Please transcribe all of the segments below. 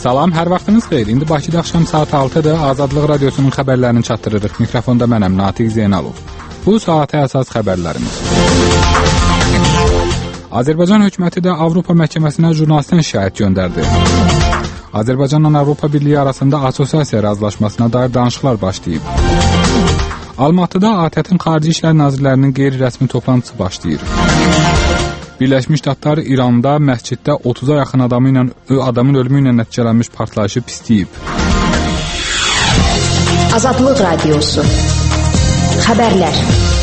Salam, hər vaxtınız xeyir. İndi Bakıda axşam saat 6-dır. Azadlıq Radiosunun xəbərlərini çatdırırıq. Mikrofonda mənəm, Natiq Zeynalov. Bu saata əsas xəbərlərimiz. Azərbaycan hökuməti də Avropa məhkəməsinə jurnalistdən şikayət göndərdi. Azərbaycanla Avropa Birliyi arasında assosiasiya razılaşmasına dair danışıqlar başlayıb. Almatıda ATƏT-in Xarici İşlər Nazirlərinin qeyri-rəsmi toplantısı başlayır. Birləşmiş Ştatlar İranda məsciddə 30-a yaxın adamın ölümü ilə nəticələnmiş partlayışı pisləyib. Azadlıq Radiosu. Xəbərlər.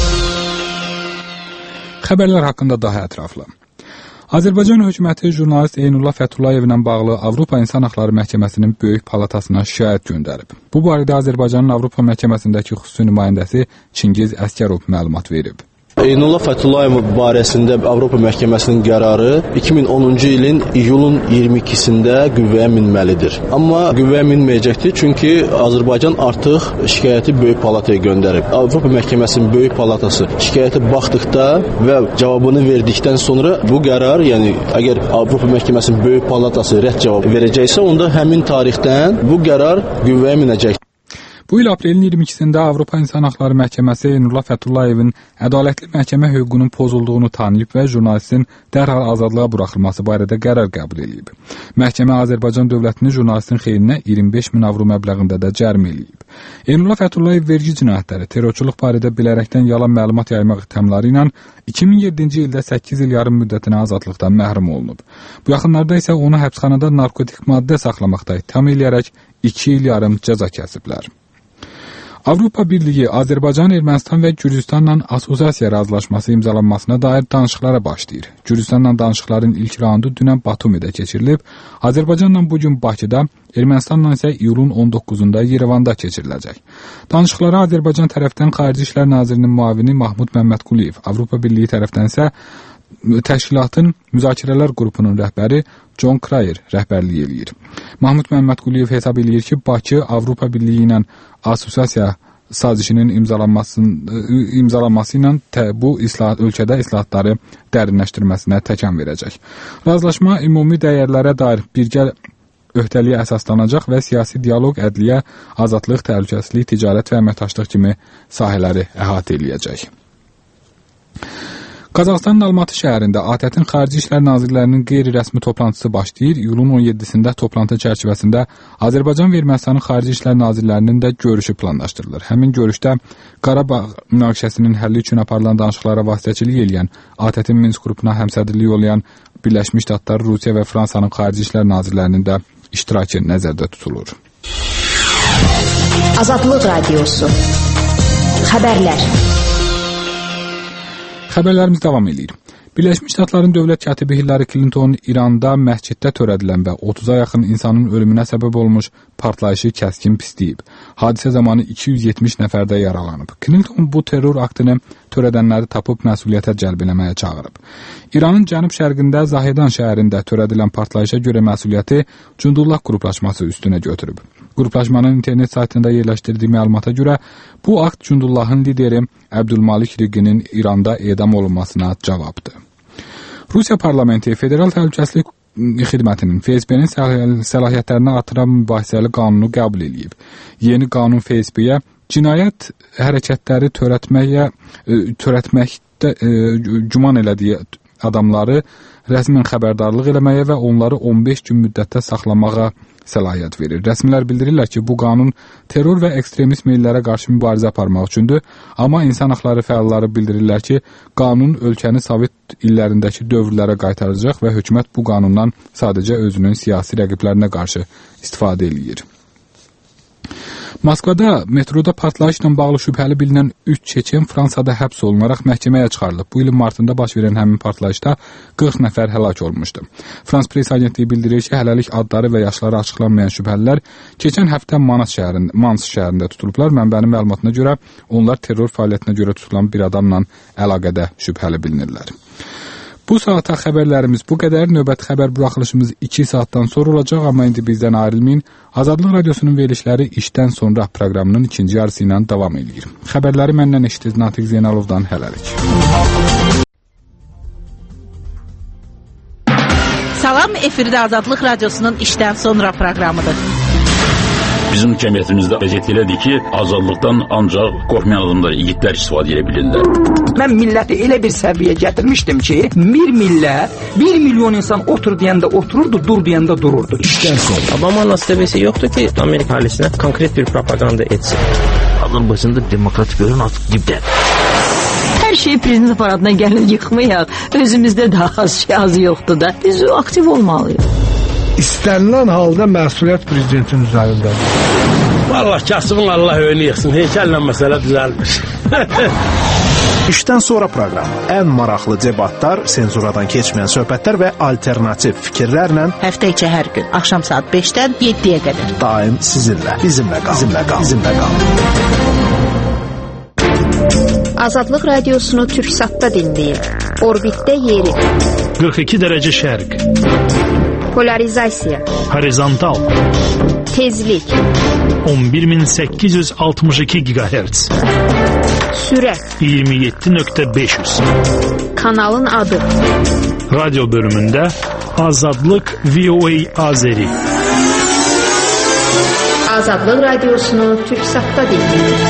Xəbərlər haqqında daha ətraflı. Azərbaycan hökuməti jurnalist Eynullah Fəthullayev ilə bağlı Avropa İnsan Haqları Məhkəməsinin Böyük Palatasına şikayət göndərib. Bu barədə Azərbaycanın Avropa Məhkəməsindəki xüsusi nümayəndəsi Çingiz Əskərov məlumat verib. Eynullah Fəthullayev barəsində Avropa Məhkəməsinin qərarı 2010-cu ilin iyulun 22-sində qüvvəyə minməlidir. Amma qüvvəyə minməyəcəkdir, çünki Azərbaycan artıq şikayəti Böyük Palataya göndərib. Avropa Məhkəməsinin Böyük Palatası şikayətə baxdıqda və cavabını verdikdən sonra bu qərar, yəni əgər Avropa Məhkəməsinin Böyük Palatası rədd cavab verəcəksə, onda həmin tarixdən bu qərar qüvvəyə minəcəkdir. Bu il aprelin 22-sində Avropa İnsan Haqları Məhkəməsi Eynullah Fətullayevin ədalətli məhkəmə hüququnun pozulduğunu tanıyıb və jurnalistin dərhal azadlığa buraxılması barədə qərar qəbul edib. Məhkəmə Azərbaycan dövlətini jurnalistin xeyrinə 25.000 avro məbləğində də cərimə edib. Eynullah Fətullayev vergi cinayətləri, terrorçuluq barədə bilərəkdən yalan məlumat yaymaq ithamları ilə 2007-ci ildə 8 il yarım müddətinə azadlıqdan məhrum olunub. Bu yaxınlarda isə onu həbsxanada narkotik maddə saxlamaqda itham eləyərək 2 il yarım cəza kəsiblər. Avropa Birliyi Azərbaycan, Ermənistan və Gürcüstanla assosiasiya razılaşması imzalanmasına dair danışıqlara başlayır. Gürcüstanla danışıqların ilk raundu dünən Batumidə keçirilib. Azərbaycanla bugün Bakıda, Ermənistanla isə iyulun 19-da Yerevanda keçiriləcək. Danışıqlara Azərbaycan tərəfdən Xarici İşlər Nazirinin müavini Mahmud Məmmədquliyev, Avropa Birliyi tərəfdən isə təşkilatın müzakirələr qrupunun rəhbəri John Cryer rəhbərlik eləyir. Mahmud Məmmədquliyev hesab eləyir ki, Bakı Avropa Birliyi ilə assosiasiya sazişinin imzalanması ilə bu ölkədə islahatları dərinləşdirməsinə təkan verəcək. Razılaşma ümumi dəyərlərə dair birgə öhdəliyə əsaslanacaq və siyasi dialoq, ədliyyə, azadlıq, təhlükəsizlik, ticarət və əməkdaşlıq kimi sahələri əhatə eləyəcək. Qazaxıstanın Almatı şəhərində ATƏT-in Xarici İşlər Nazirlərinin qeyri-rəsmi toplantısı başlayır. İyulun 17-sində toplantı çərçivəsində Azərbaycan və Ermənistanın Xarici İşlər Nazirlərinin də görüşü planlaşdırılır. Həmin görüşdə Qarabağ münaqişəsinin həlli üçün aparılan danışıqlara vasitəçilik edən, ATƏT-in Minsk qrupuna həmsədrlik olayan Birləşmiş Ştatlar, Rusiya və Fransanın Xarici İşlər Nazirlərinin də iştirakı nəzərdə tutulur. Azadlıq Radiosu. Xəbərlər. Xəbərlərimiz davam edir. Birləşmiş Ştatların dövlət katibi Hillary Clinton İranda məsciddə törədilən və 30-a yaxın insanın ölümünə səbəb olmuş partlayışı kəskin pisləyib. Hadisə zamanı 270 nəfər də yaralanıb. Clinton bu terror aktını törədənləri tapıb məsuliyyətə cəlb eləməyə çağırıb. İranın cənub-şərqində Zahedan şəhərində törədilən partlayışa görə məsuliyyəti Cundullah qruplaşması üstünə götürüb. Qruplaşmanın internet saytında yerləşdirdiyi məlumata görə bu akt Cundullahın lideri Əbdülmalik Riqinin İranda edam olunmasına cavabdır. Rusiya parlamenti Federal Təhlükəsizlik Xidmətinin FSB-nin səlahiyyətlərini artıran mübahisəli qanunu qəbul edib. Yeni qanun FSB-yə cinayət hərəkətləri törətməkdə güman elədiyi adamları rəsmən xəbərdarlıq eləməyə və onları 15 gün müddətdə saxlamağa səlahiyyət verir. Rəsmilər bildirirlər ki, bu qanun terror və ekstremist meyllərə qarşı mübarizə aparmaq üçündür, amma insan haqları fəalları bildirirlər ki, qanun ölkəni Sovet illərindəki dövrlərə qaytaracaq və hökumət bu qanundan sadəcə özünün siyasi rəqiblərinə qarşı istifadə eləyir. Moskvada metroda partlayışla bağlı şübhəli bilinən 3 çeçen Fransada həbs olunaraq məhkəməyə çıxarılıb. Bu ilin martında baş verən həmin partlayışda 40 nəfər həlak olmuşdu. Frans Press agentliyi bildirir ki, hələlik adları və yaşları açıqlanmayan şübhəlilər keçən həftə Mans şəhərində tutulublar. Mənbənin məlumatına görə onlar terror fəaliyyətinə görə tutulan bir adamla əlaqədə şübhəli bilinirlər. Bu saata xəbərlərimiz bu qədər. Növbəti xəbər buraxılışımız 2 saatdan sonra olacaq, amma indi bizdən ayrılmayın. Azadlıq Radiosunun verilişləri işdən sonra proqramının ikinci yarısı ilə davam edir. Xəbərləri məndən eşitdiniz Natiq Zeynalovdan hələlik. Salam, efirdə Azadlıq Radiosunun işdən sonra proqramıdır. Bizim cəmiyyətimizdə vəziyyət elədir ki, azadlıqdan ancaq qorxmayan adamlar, yiğitlər istifadə edə bilirlər. Mən milləti elə bir səviyyəyə gətirmişdim ki, bir millət, 1 milyon insan otur deyəndə otururdu, dur deyəndə dururdu. İşdən sonra. Obama'nın ASTV'si yoxdur ki, Amerika ailəsinə konkret bir propaganda etsin. Azərbaycanda demokratik görün artıq dibdədir. Hər şey prezident aparatına gəlin yıxmayaq. Özümüzdə də az yoxdur da. Biz aktiv olmalıyıq. İstənilən halda məsuliyyət prezidentin üzərindədir. Vallahi kasımın Allah önü yıxsın. Heykəllə məsələ düzəlmir. İşdən sonra proqramı. Ən maraqlı debatlar, senzuradan keçməyən söhbətlər və alternativ fikirlərlə həftə içi hər gün axşam saat 5-dən 7-yə qədər. Daim sizinlə. Bizimlə qalın. Azadlıq Radiosunu Türksatda dinləyin. Orbitdə yeri. 42 dərəcə şərq. Polarizasiya. Horizontal. Tezlik. 11862 GHz. Sürət. 27.500. Kanalın adı. Radyo bölümündə Azadlıq VOA Azeri. Azadlıq Radiosunu Türksatda dinləyin.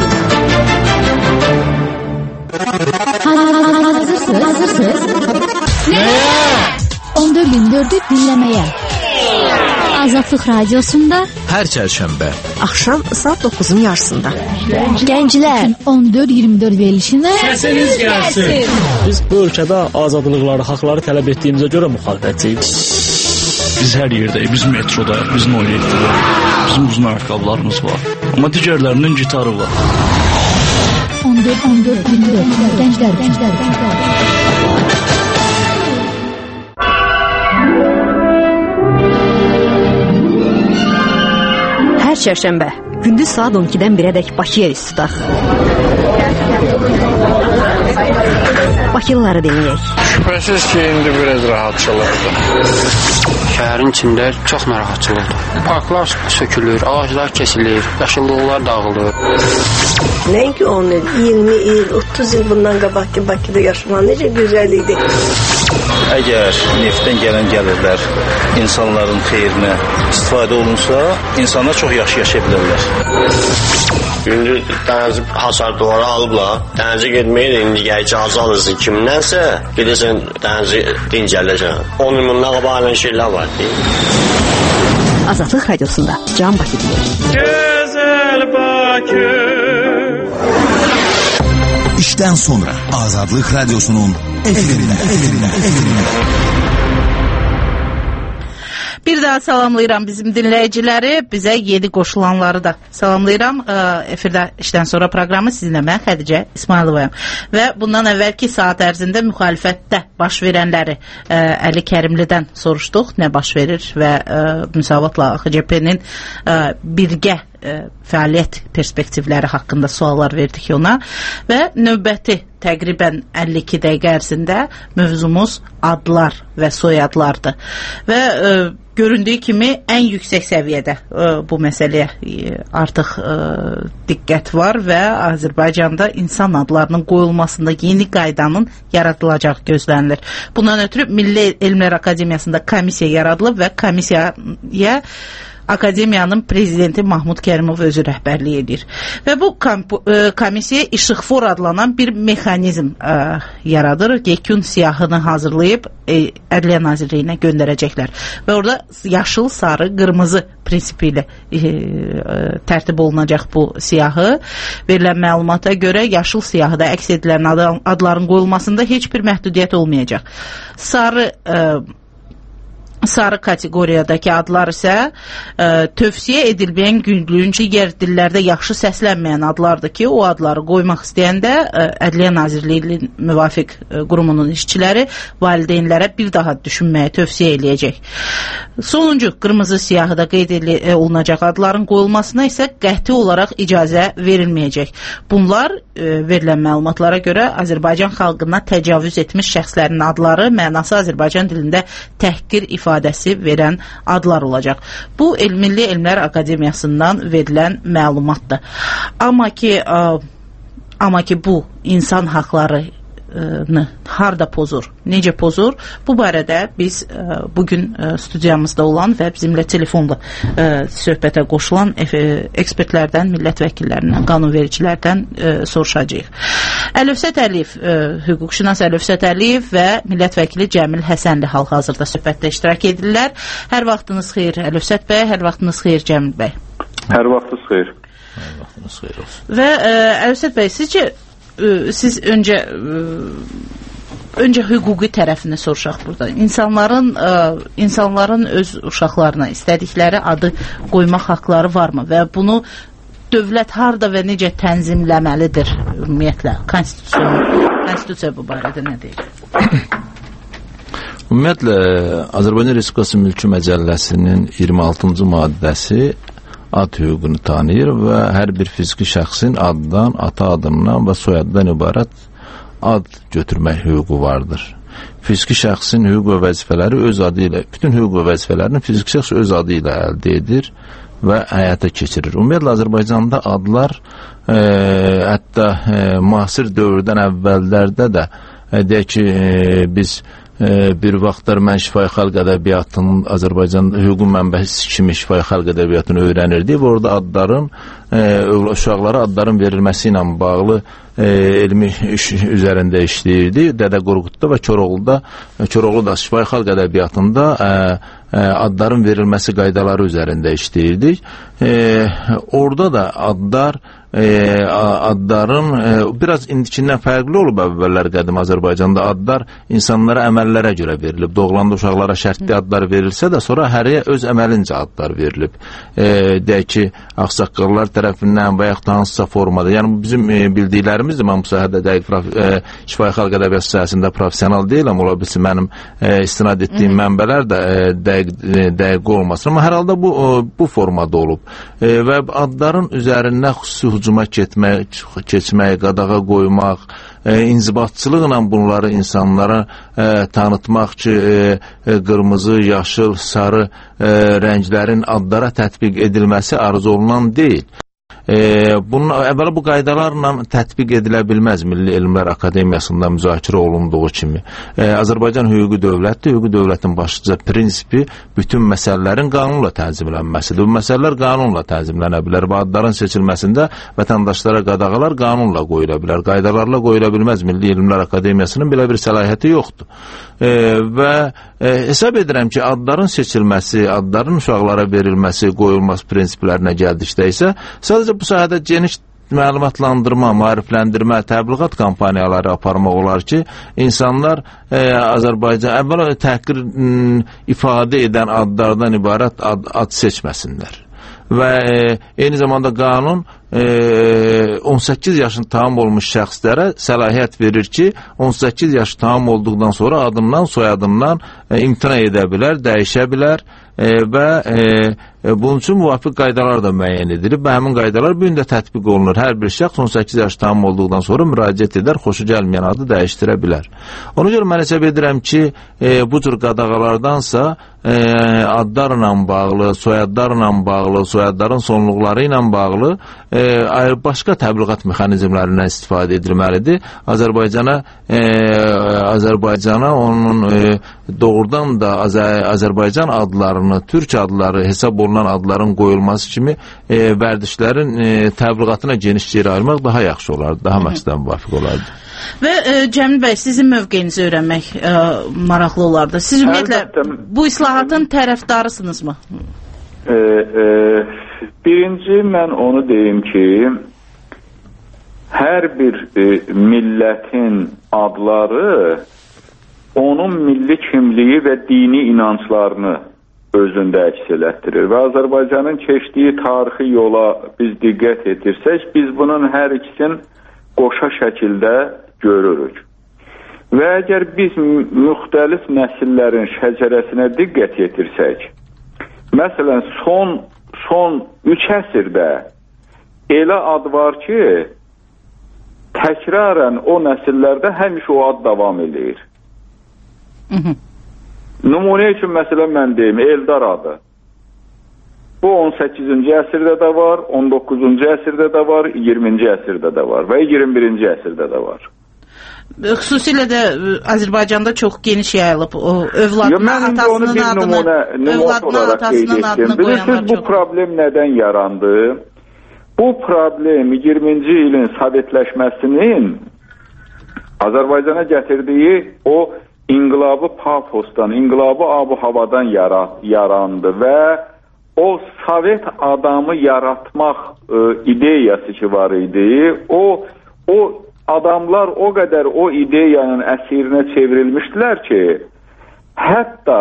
Hazırsınız? Nəyə? 14-24'ü dinləməyə. Azadlıq Radiosunda hər çərşənbə axşam saat 9'un yarısında. Gənclər 14-24 verilişinə səsiniz gəlsin. Biz bu ölkədə azadlıqları, haqları tələb etdiyimizə görə müxalifətçiyik. Biz hər yerdəyik, biz metrodayıq, biz noyetdəyik, bizim uzun ayaqqabılarımız var. Amma digərlərinin gitarı var. 14-24 Gənclər. Hər çərşənbə gündüz saat 12-dən 1-ədək Bakıya üst tutaq. Bakılıları dinləyək. Şübhəsiz ki, indi biraz rahatçılıqdır. Şəhərin içində çox narahatçılıqdır. Parklar sökülür, ağaclar kesilir, yaşıllıqlar dağılır. Nəinki 10 il, 20 il, 30 il bundan qabaqki Bakıda yaşamaq necə gözəl idi. Əgər neftdən gələn gəlirlər insanların xeyrinə istifadə olunsa, insanlar çox yaxşı yaşaya bilərlər. Gündüz dənizi hasar duvara alıblar. Dənizə getməyə də indi icazə alırsın kimdənsə, gedirsən dənizi dincələcəksən. 10 il bundan qabaq şeylər var. Azadlıq Radiosunda Can Bakı deyir. Gözəl Bakı. İşdən sonra Azadlıq Radiosunun efirində. Bir daha salamlayıram bizim dinləyiciləri, bizə yeni qoşulanları da salamlayıram. Efirdə işdən sonra proqramı sizinlə mən Xədicə İsmayılovayam. Və bundan əvvəlki saat ərzində müxalifətdə baş verənləri Əli Kərimlidən soruşduq, nə baş verir və müsavatla AXCP-nin birgə fəaliyyət perspektivləri haqqında suallar verdik ona və növbəti təqribən 52 dəqiqə ərzində mövzumuz adlar və soyadlardır və göründüyü kimi ən yüksək səviyyədə bu məsələyə artıq diqqət var və Azərbaycanda insan adlarının qoyulmasında yeni qaydanın yaradılacağı gözlənilir. Bundan ötürü Milli Elmlər Akademiyasında komissiya yaradılıb və komissiyaya Akademiyanın prezidenti Mahmud Kərimov özü rəhbərlik edir. Və bu komissiya İşıqfor adlanan bir mexanizm yaradır. Yekun siyahını hazırlayıb Ədliyyə Nazirliyinə göndərəcəklər. Və orada yaşıl, sarı, qırmızı prinsipi ilə tərtib olunacaq bu siyahı. Verilən məlumata görə yaşıl siyahıda əks edilən adların qoyulmasında heç bir məhdudiyyət olmayacaq. Sarı kateqoriyadakı adlar isə tövsiyə edilməyən günlüyüncə yer dillərdə yaxşı səslənməyən adlardır ki, o adları qoymaq istəyəndə Ədliyyə Nazirliyinin müvafiq qurumunun işçiləri valideynlərə bir daha düşünməyə tövsiyə eləyəcək. Sonuncu qırmızı siyahıda qeyd olunacaq adların qoyulmasına isə qəti olaraq icazə verilməyəcək. Bunlar verilən məlumatlara görə Azərbaycan xalqına təcavüz etmiş şəxslərin adları mənası Azərbaycan dilində təhqir ifadəsi verən adlar olacaq. Bu Milli Elmlər Akademiyasından verilən məlumatdır. Amma ki bu insan haqları harda pozur, necə pozur? Bu barədə biz bugün studiyamızda olan və bizimlə telefonla söhbətə qoşulan ekspertlərdən, millət vəkillərindən, qanunvericilərdən soruşacağıq. Əlövsət Əliyev, hüquqşünas Əlövsət Əliyev və millət vəkili Cəmil Həsənli hal-hazırda söhbətdə iştirak edirlər. Hər vaxtınız xeyir Əlövsət bəy, hər vaxtınız xeyir Cəmil bəy. Hər vaxtınız xeyir. Və Əlövsət bəy, sizcə siz öncə hüquqi tərəfini soruşaq burada. İnsanların öz uşaqlarına istədikləri adı qoymaq haqları varmı və bunu dövlət harda və necə tənzimləməlidir ümumiyyətlə? Konstitusiya bu barədə nə deyir? Ümumiyyətlə, Azərbaycan Respublikası Mülki Məcəlləsinin 26-cı maddəsi ad hüququnu tanıyır və hər bir fiziki şəxsin addan, ata adından və soyaddan ibarət ad götürmək hüququ vardır. Fiziki şəxsin hüquq və vəzifələri öz adı ilə, bütün hüquq və vəzifələrini fiziki şəxs öz adı ilə əldə edir və həyata keçirir. Ümumiyyətlə, Azərbaycanda adlar hətta müasir dövrdən əvvəllərdə də deyək ki, biz bir vaxtlar mən şifahi xalq ədəbiyyatının Azərbaycan hüquq mənbəsi kimi şifahi xalq ədəbiyyatını öyrənirdik və orada adların, uşaqlara adların verilməsi ilə bağlı elmi iş üzərində işləyirdi. Dədə Qorqudda və Koroğlu da şifahi xalq ədəbiyyatında adların verilməsi qaydaları üzərində işləyirdik. Orada da adların biraz indikindən fərqli olub əvvəllər qədim Azərbaycanda adlar insanlara əməllərə görə verilib. Doğulanda uşaqlara şərtli adlar verilsə də sonra hərəyə öz əməlincə adlar verilib. Deyək ki, ağsaqqallar tərəfindən və yaxud da hansısa formada. Yəni bizim bildiklərimizdir. Mən bu sahədə dəqiq şifahi xalq ədəbiyyatı sahəsində professional deyiləm. Ola bilsin mənim istinad etdiyim mənbələr də dəqiq olmasın. Amma hər halda bu formada olub. Və adların üzərindən xüsusi hücuma keçmək, qadağa qoymaq, inzibatçılıqla bunları insanlara tanıtmaq ki, qırmızı, yaşıl, sarı rənglərin adlara tətbiq edilməsi arzu olunan deyil. Bunun əvvəla bu qaydalarla tətbiq edilə bilməz Milli Elmlər Akademiyasında müzakirə olunduğu kimi. Azərbaycan hüquqi dövlətdir. Hüquqi dövlətin başlıca prinsipi bütün məsələlərin qanunla tənzimlənməsidir. Bu məsələlər qanunla tənzimlənə bilər və adların seçilməsində vətəndaşlara qadağalar qanunla qoyula bilər. Qaydalarla qoyula bilməz. Milli Elmlər Akademiyasının belə bir səlahiyyəti yoxdur. Və hesab edirəm ki, adların seçilməsi, adların uşaqlara verilməsi, qoyulması prinsiplərinə gəldikdə isə sadəcə bu sahədə geniş məlumatlandırma, maarifləndirmə, təbliğat kampaniyaları aparmaq olar ki, insanlar Azərbaycan əvvəla təhqir ifadə edən adlardan ibarət ad seçməsinlər. Və eyni zamanda qanun 18 yaşın tamam olmuş şəxslərə səlahiyyət verir ki, 18 yaşı tamam olduqdan sonra adından, soyadından imtina edə bilər, dəyişə bilər və bunun üçün müvafiq qaydalar da müəyyən edilib və həmin qaydalar bu gün də tətbiq olunur. Hər bir şəxs 18 yaş tamam olduqdan sonra müraciət edər, xoşu gəlməyən adı dəyişdirə bilər. Ona görə mən hesab edirəm ki, bu cür qadağalardansa adlarla bağlı, soyadlarla bağlı, soyadların sonluqları ilə bağlı başqa təbliğat mexanizmlərindən istifadə edilməlidir. Azərbaycana onun doğrudan da Azərbaycan adlarını, türk adları hesab olunan adların qoyulması kimi vərdişlərin təbliğatına geniş yer ayırmaq daha yaxşı olardı, daha məqsədə müvafiq olardı. Və Cəmil bəy, sizin mövqeyinizi öyrənmək maraqlı olardı. Siz ümumiyyətlə bu islahatın tərəfdarısınızmı? Birinci, mən onu deyim ki, hər bir millətin adları onun milli kimliyi və dini inanclarını özündə əks elətdirir və Azərbaycanın keçdiyi tarixi yola biz diqqət etirsək, biz bunun hər ikisini qoşa şəkildə görürük. Və əgər biz müxtəlif nəsillərin şəcərəsinə diqqət yetirsək, məsələn, son 3 əsrdə elə ad var ki, təkrarən o nəsillərdə həmişə o ad davam edir. Nümunə üçün məsələn mən deyim, Eldar adı. Bu 18-ci əsrdə də var, 19-cu əsrdə də var, 20-ci əsrdə də var və 21-ci əsrdə də var. xüsusilə də Azərbaycanda çox geniş yayılıb. O övladın atasının adını, övladın atasının adını qoyanlar çox. Bu problem nədən yarandı? Bu problem 20-ci ilin Sovetləşməsinin Azərbaycana gətirdiyi o inqilabı pafosdan, inqilabı abu-havadan yarandı və o Sovet adamı yaratmaq ideyası ki var idi, o adamlar o qədər o ideyanınəsirinə çevrilmişdilər ki, hətta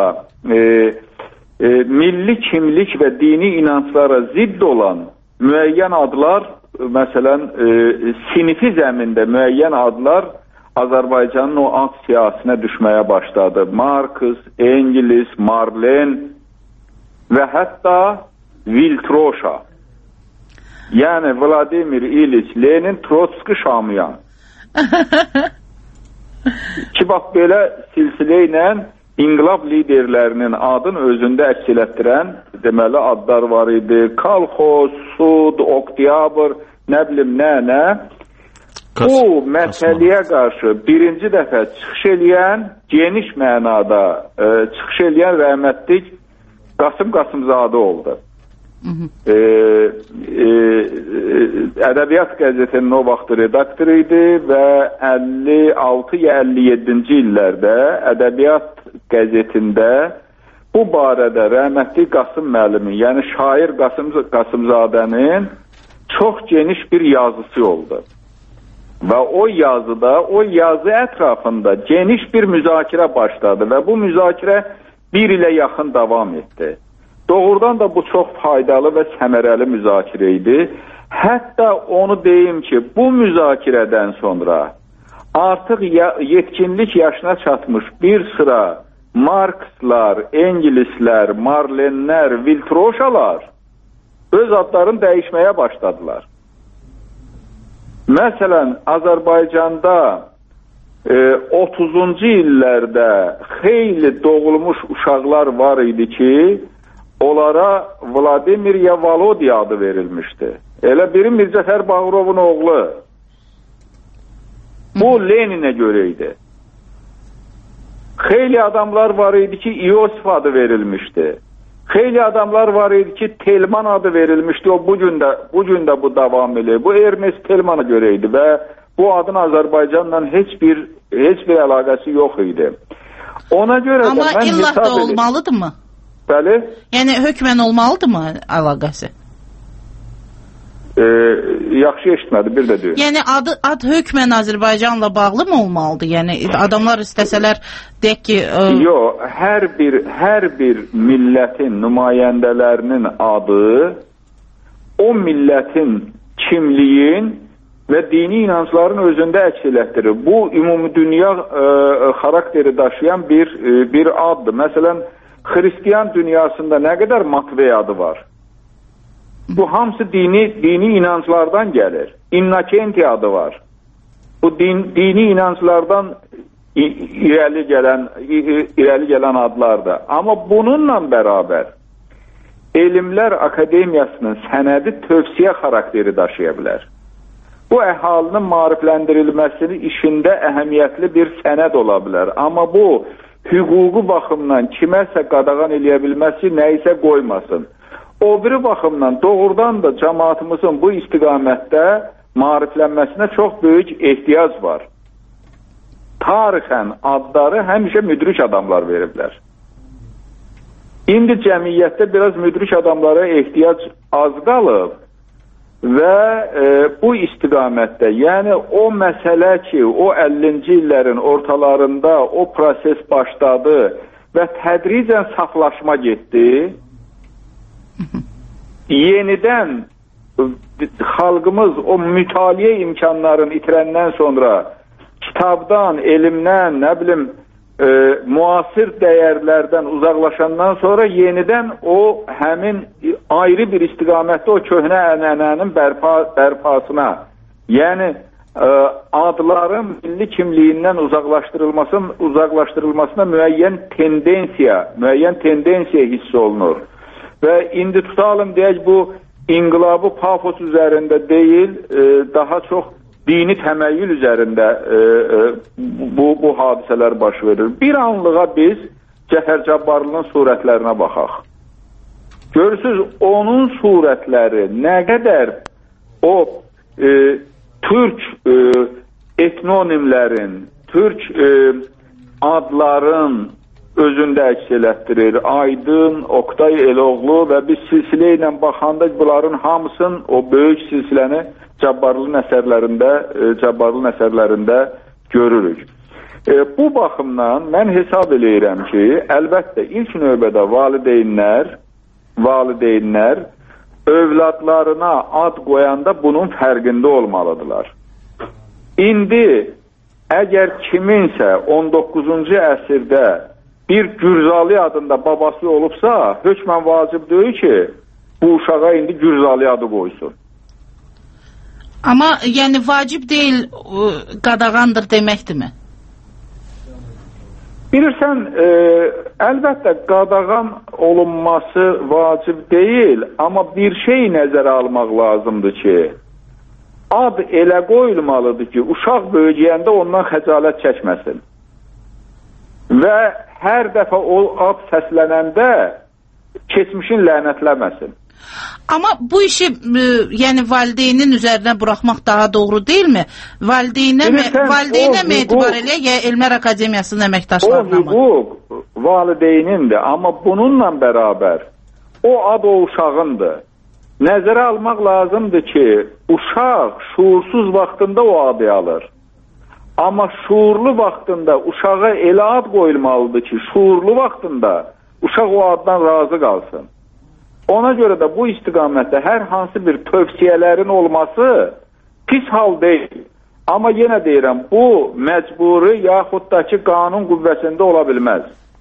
milli kimlik və dini inanclara zidd olan müəyyən adlar, məsələn, sinifi zəmində müəyyən adlar Azərbaycanın o ad siyasına düşməyə başladı. Marks, Engels, Marlen və hətta Viltroşa. Yəni Vladimir İliç Lenin, Trotski, Şamyan. Ki, bax, belə silsilə ilə inqilab liderlərinin adını özündə əks elətdirən deməli adlar var idi. Kolxoz, Sud, Oktyabr, nə bilim nə. Bu məsələyə qarşı birinci dəfə çıxış eləyən, geniş mənada çıxış eləyən rəhmətlik Qasım Qasımzadə oldu. Ədəbiyyat qəzetinin o vaxt redaktoru idi və 56 ya 57-ci illərdə Ədəbiyyat qəzetində bu barədə rəhmətlik Qasım müəllimin, yəni şair Qasımzadənin çox geniş bir yazısı oldu. Və o yazı ətrafında geniş bir müzakirə başladı və bu müzakirə bir ilə yaxın davam etdi. Doğrudan da bu çox faydalı və səmərəli müzakirə idi. Hətta onu deyim ki, bu müzakirədən sonra artıq yetkinlik yaşına çatmış bir sıra Markslar, Engelslər, Marlenlər, Viltroşalar öz adlarını dəyişməyə başladılar. Məsələn, Azərbaycanda 30-cu illərdə xeyli doğulmuş uşaqlar var idi ki, onlara Vladimir ya Volodya adı verilmişdi. Elə biri Mirzəfər Bağırovun oğlu. Bu Leninə görə idi. Xeyli adamlar var idi ki, İosif adı verilmişdi. Xeyli adamlar var idi ki, Telman adı verilmişdi. O bugün də bu davam edir. Bu Ernest Telman'a görə idi və bu adın Azərbaycanla heç bir əlaqəsi yox idi. Ona görə də amma illah da olmalıdır mı? Bəli. Yəni hökmən olmalıdır mı əlaqəsi? Yaxşı eşitmədi, bir də deyim. Yəni ad hökmən Azərbaycanla bağlı mı olmalıdır? Yəni adamlar istəsələr deyək ki... Yox, hər bir millətin nümayəndələrinin adı o millətin kimliyin və dini inancların özündə əks elətdirir. Bu ümumi dünya xarakteri daşıyan bir addır. Məsələn, Xristiyan dünyasında nə qədər Matvey adı var? Bu hamısı dini inanclardan gəlir. Innokenti adı var. Bu dini inanclardan irəli gələn adlardır. Amma bununla bərabər Elmlər Akademiyasının sənədi tövsiyə xarakteri daşıya bilər. Bu əhalinin maarifləndirilməsinin işində əhəmiyyətli bir sənəd ola bilər. Amma bu hüquqi baxımdan kiməsə qadağan eləyə bilməsi nəyisə qoymasın. O biri baxımdan doğrudan da cəmaatımızın bu istiqamətdə maariflənməsinə çox böyük ehtiyac var. Tarixən adları həmişə müdrik adamlar veriblər. İndi cəmiyyətdə biraz müdrik adamlara ehtiyac az qalıb və bu istiqamətdə, yəni o məsələ ki, o 50-ci illərin ortalarında o proses başladı və tədricən saflaşma getdi. Yenidən xalqımız o mütaliə imkanlarını itirəndən sonra kitabdan, elmdən, nə bilim, müasir dəyərlərdən uzaqlaşandan sonra yenidən o həmin ayrı bir istiqamətdə o köhnə ənənənin bərpasına, yəni adların milli kimliyindən uzaqlaşdırılmasına müəyyən tendensiya hiss olunur. Və indi tutalım deyək bu inqilabı pafos üzərində deyil, daha çox dini təməyyül üzərində bu hadisələr baş verir. Bir anlığa biz Cəfər Cabbarlının surətlərinə baxaq. Görürsünüz, onun surətləri nə qədər o türk etnonimlərin, türk adların özündə əks elətdirir. Aydın, Oktay Eloğlu və biz silsilə ilə baxanda bunların hamısının o böyük silsiləni Cabbarlının əsərlərində görürük. Bu baxımdan mən hesab eləyirəm ki, əlbəttə ilk növbədə valideynlər övladlarına ad qoyanda bunun fərqində olmalıdırlar. İndi əgər kiminsə 19-cu əsrdə bir Gürzali adında babası olubsa, hökmən vacib deyil ki, bu uşağa indi Gürzali adı qoysun. Amma yəni vacib deyil, qadağandır deməkdirmi? Bilirsən, əlbəttə qadağan olunması vacib deyil, amma bir şey nəzərə almaq lazımdır ki, ad elə qoyulmalıdır ki, uşaq böyüyəndə ondan xəcalət çəkməsin. Və hər dəfə o ad səslənəndə keçmişin lənətləməsin. Amma bu işi yəni valideynin üzərinə buraxmaq daha doğru deyilmi? Valideynə mi etibar eləyək, ya Elmlər Akademiyasının əməkdaşlarına mı? O hüquq valideynindir, amma bununla bərabər o ad o uşağındır. Nəzərə almaq lazımdır ki, uşaq şuursuz vaxtında o adı alır. Amma şuurlu vaxtında uşağa elə ad qoyulmalıdır ki, şuurlu vaxtında uşaq o addan razı qalsın. Ona görə də bu istiqamətdə hər hansı bir tövsiyələrin olması pis hal deyil. Amma yenə deyirəm, bu məcburi yaxud da ki, qanun qüvvəsində ola bilməz.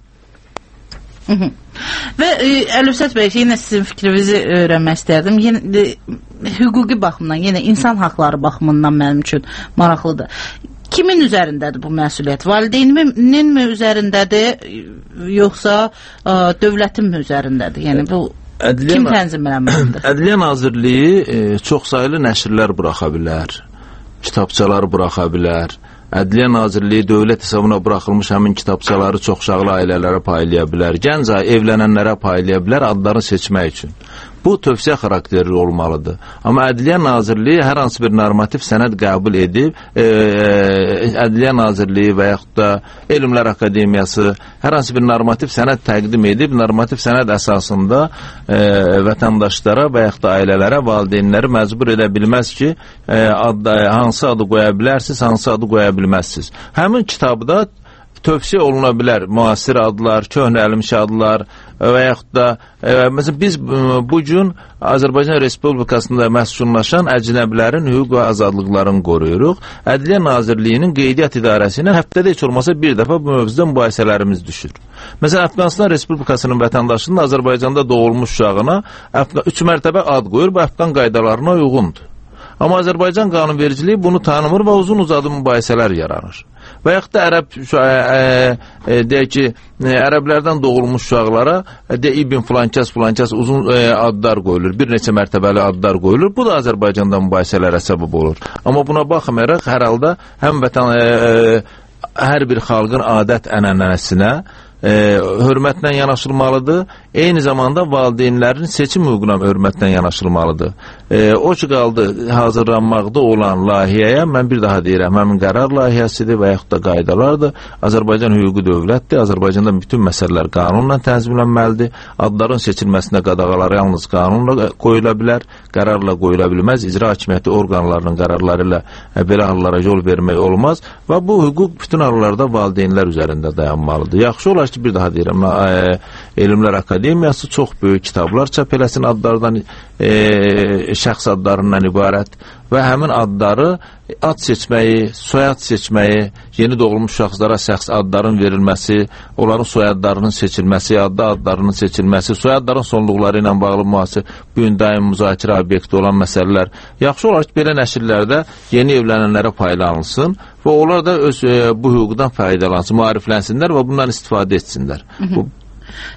Və Əlövsət bəy, yenə sizin fikrinizi öyrənmək istərdim. Hüquqi baxımdan, yenə insan haqları baxımından mənim üçün maraqlıdır. Kimin üzərindədir bu məsuliyyət? Valideynin mi üzərindədir, yoxsa dövlətin mi üzərindədir? Yəni bu kim tənzimlənməlidir? Ədliyyə Nazirliyi çoxsaylı nəşrlər buraxa bilər, kitabçalar buraxa bilər. Ədliyyə Nazirliyi dövlət hesabına buraxılmış həmin kitabçaları çoxuşaqlı ailələrə paylaya bilər. Gənc evlənənlərə paylaya bilər adlarını seçmək üçün. Bu tövsiyə xarakterli olmalıdır. Amma Ədliyyə Nazirliyi hər hansı bir normativ sənəd qəbul edib, Ədliyyə Nazirliyi və yaxud da Elmlər Akademiyası hər hansı bir normativ sənəd təqdim edib, normativ sənəd əsasında vətəndaşlara və yaxud da ailələrə, valideynləri məcbur edə bilməz ki, hansı adı qoya bilərsiniz, hansı adı qoya bilməzsiniz. Həmin kitabda tövsiyə oluna bilər müasir adlar, köhnə əlmiş adlar və yaxud da məsələn biz bugün Azərbaycan Respublikasında məskunlaşan əcnəbilərin hüquq və azadlıqlarını qoruyuruq. Ədliyyə Nazirliyinin qeydiyyat idarəsi ilə həftədə heç olmasa bir dəfə bu mövzuda mübahisələrimiz düşür. Məsələn, Əfqanistan Respublikasının vətəndaşının Azərbaycanda doğulmuş uşağına 3 mərtəbə ad qoyur, bu Əfqan qaydalarına uyğundur. Amma Azərbaycan qanunvericiliyi bunu tanımır və uzun-uzadı mübahisələr yaranır. Və yaxud da deyək ki, ərəblərdən doğulmuş uşaqlara İbn filankəs uzun adlar qoyulur, bir neçə mərtəbəli adlar qoyulur. Bu da Azərbaycanda mübahisələrə səbəb olur. Amma buna baxmayaraq, hər halda həm hər bir xalqın adət ənənəsinə hörmətlə yanaşılmalıdır. Eyni zamanda valideynlərin seçim hüququna hörmətlə yanaşılmalıdır. O ki qaldı hazırlanmaqda olan layihəyə, mən bir daha deyirəm, həmin qərar layihəsidir və yaxud da qaydalardır. Azərbaycan hüquqi dövlətdir. Azərbaycanda bütün məsələlər qanunla tənzimlənməlidir. Adların seçilməsinə qadağalar yalnız qanunla qoyula bilər, qərarla qoyula bilməz. İcra hakimiyyəti orqanlarının qərarları ilə belə hallara yol vermək olmaz və bu hüquq bütün hallarda valideynlər üzərində dayanmalıdır. Yaxşı olar ki, bir daha deyirəm, Elmlər Akademiyası çox böyük kitablar çap eləsin adlardan, şəxs adlarından ibarət və həmin adları ad seçməyi, soyad seçməyi, yeni doğulmuş şəxslara şəxs adların verilməsi, onların soyadlarının seçilməsi, adlarının seçilməsi, soyadların sonluqları ilə bağlı müasir bu gün daim müzakirə obyekti olan məsələlər. Yaxşı olar ki, belə nəşrlərdə yeni evlənənlərə paylanılsın və onlar da öz bu hüquqdan faydalansın, maariflənsinlər və bundan istifadə etsinlər.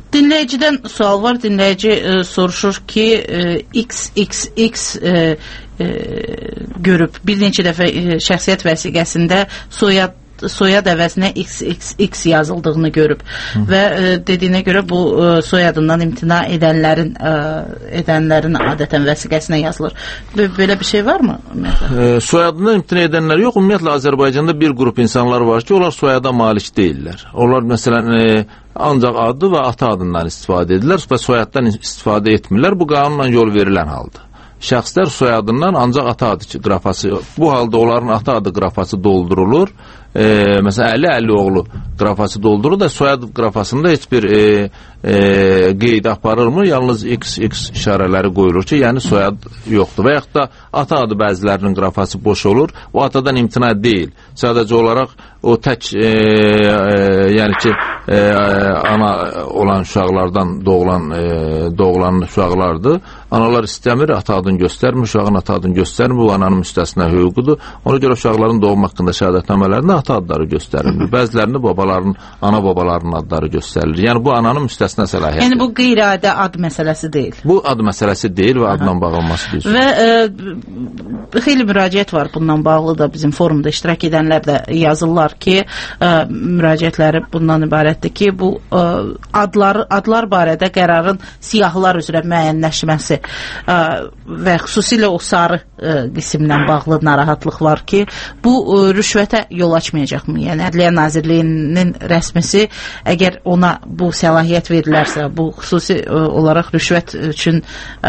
Dinləyicidən sual var. Dinləyici soruşur ki, XXX görüb. Bir neçə dəfə şəxsiyyət vəsiqəsində soyad əvəzinə XXX yazıldığını görüb və dediyinə görə bu soyadından imtina edənlərin adətən vəsiqəsinə yazılır. Belə bir şey varmı? Soyadından imtina edənlər yox. Ümumiyyətlə Azərbaycanda bir qrup insanlar var ki, onlar soyada malik deyirlər. Onlar məsələn ancaq adı və ata adından istifadə edirlər və soyaddan istifadə etmirlər. Bu qanunla yol verilən haldır. Şəxslər soyadından ancaq ata adı qrafası, bu halda onların ata adı qrafası doldurulur. Məsələn, Əli Əlioğlu qrafası doldurur da soyad qrafasında heç bir qeyd aparılmır, yalnız XX işarələri qoyulur ki, yəni soyad yoxdur. Və yaxud da ata adı bəzilərinin qrafası boş olur, o atadan imtina deyil. Sadəcə olaraq o tək yəni ki, ana olan uşaqlardan doğulan uşaqlardır. Analar istəmir, ata adını göstərmir, uşağın ata adını göstərmir, bu ananın müstəsna hüququdur. Ona görə uşaqların doğum haqqında şəhadətnamələrində ata adları göstərilir. Bəzilərində ana babalarının adları göstərilir. Yəni bu ananın müstəsna səlahiyyəti. Yəni bu qeyri-adi ad məsələsi deyil. Bu ad məsələsi deyil və adla bağlanması deyil. Və xeyli müraciət var bundan bağlı da bizim forumda iştirak edənlər də yazırlar ki, müraciətləri bundan ibarətdir ki, bu adlar barədə qərarın siyahılar üzrə müəyyənləşməsi və xüsusilə o sarı qismlə bağlı narahatlıq var ki, bu rüşvətə yol açmayacaqmı? Yəni Ədliyyə Nazirliyinin rəsmisi əgər ona bu səlahiyyət verilərsə, bu xüsusi olaraq rüşvət üçün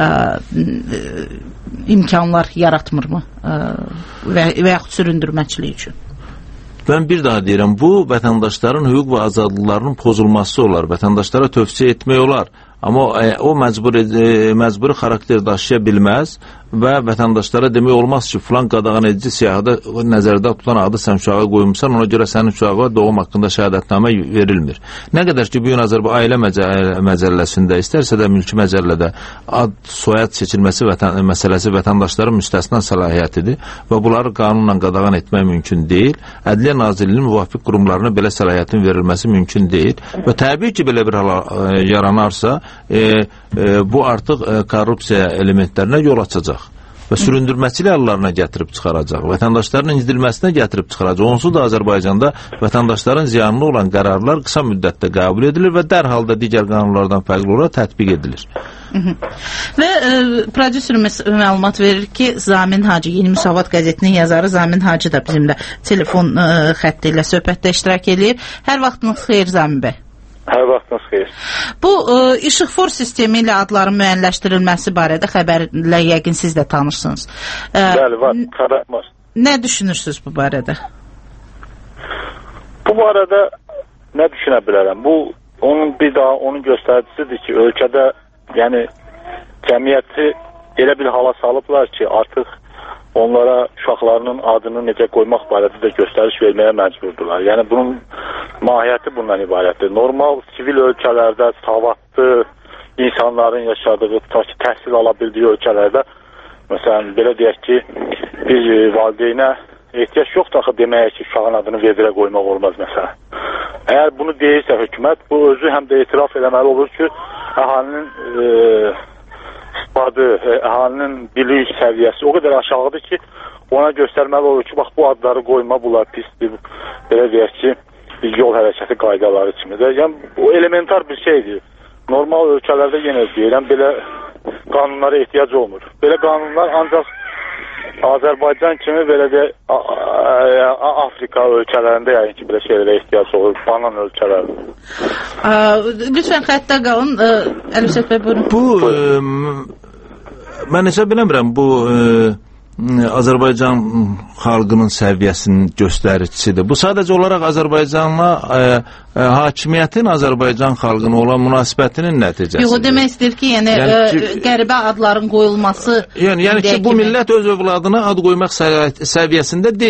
imkanlar yaratmırmı və yaxud süründürməçilik üçün? Mən bir daha deyirəm, bu vətəndaşların hüquq və azadlıqlarının pozulması olar, vətəndaşlara tövsiyə etmək olar. Amma o məcburi xarakter daşıya bilməz və vətəndaşlara demək olmaz ki, filan qadağan edici siyahıda nəzərdə tutan adı sən uşağa qoymuşsan, ona görə sənin uşağa doğum haqqında şəhadətnamə verilmir. Nə qədər ki, bu gün Azərbaycan ailə məcəlləsində, istərsə də mülki məcəllədə ad, soyad seçilməsi məsələsi vətəndaşların müstəsna səlahiyyətidir və bunları qanunla qadağan etmək mümkün deyil. Ədliyyə Nazirliyinin müvafiq qurumlarına belə səlahiyyətin verilməsi mümkün deyil və təbii ki, belə bir hala yaranarsa, bu artıq korrupsiya elementlərinə yol açacaq və süründürməçilik hallarına gətirib çıxaracaq, vətəndaşların incildilməsinə gətirib çıxaracaq. Onsuz da Azərbaycanda vətəndaşların ziyanlı olan qərarlar qısa müddətdə qəbul edilir və dərhal da digər qanunlardan fərqli olaraq tətbiq edilir. Və prodüserimiz məlumat verir ki, Zamin Hacı, Yeni Müsavat qəzetinin yazarı Zamin Hacı da bizimlə telefon xətti ilə söhbətdə iştirak edir. Hər vaxtınız xeyir Zamin bəy. Hər vaxtınız xeyir. Bu işıqfor sistemi ilə adların müəyyənləşdirilməsi barədə xəbərlə yəqin siz də tanırsınız. Bəli, var, xəbər var. Nə düşünürsünüz bu barədə? Bu barədə nə düşünə bilərəm? Bu onun göstəricisidir ki, ölkədə yəni cəmiyyəti elə bir hala salıblar ki, artıq onlara uşaqlarının adını necə qoymaq barədə də göstəriş verməyə məcburdurlar. Yəni bunun mahiyyəti bundan ibarətdir. Normal sivil ölkələrdə savadlı insanların yaşadığı, təhsil ala bildiyi ölkələrdə, məsələn, belə deyək ki, bir valideynə ehtiyac yoxdur axı deməyə ki, uşağın adını verdirə qoymaq olmaz məsələn. Əgər bunu deyirsə hökumət, bu özü həm də etiraf eləməli olur ki, əhalinin əhalinin bilik səviyyəsi o qədər aşağıdır ki, ona göstərməli olur ki, bax bu adları qoyma, bunlar pisdir, belə deyək ki, yol hərəkəti qaydaları kimidir. Yəni, bu elementar bir şeydir. Normal ölkələrdə yenə deyirəm, belə qanunlara ehtiyac olmur. Belə qanunlar ancaq Azərbaycan kimi belə deyək, Afrika ölkələrində yəni ki, belə şeylərə ehtiyac olur, banan ölkələrində. Lütfən xəttə qalın, Əlifsət bəy, buyurun. Mən isə bilmirəm, bu Azərbaycan xalqının səviyyəsinin göstəricisidir. Bu sadəcə olaraq Azərbaycanla hakimiyyətin Azərbaycan xalqına olan münasibətinin nəticəsidir. Yox, o demək istəyir ki, qəribə adların qoyulması... Yəni ki, bu millət öz övladına ad qoymaq səviyyəsində deyil.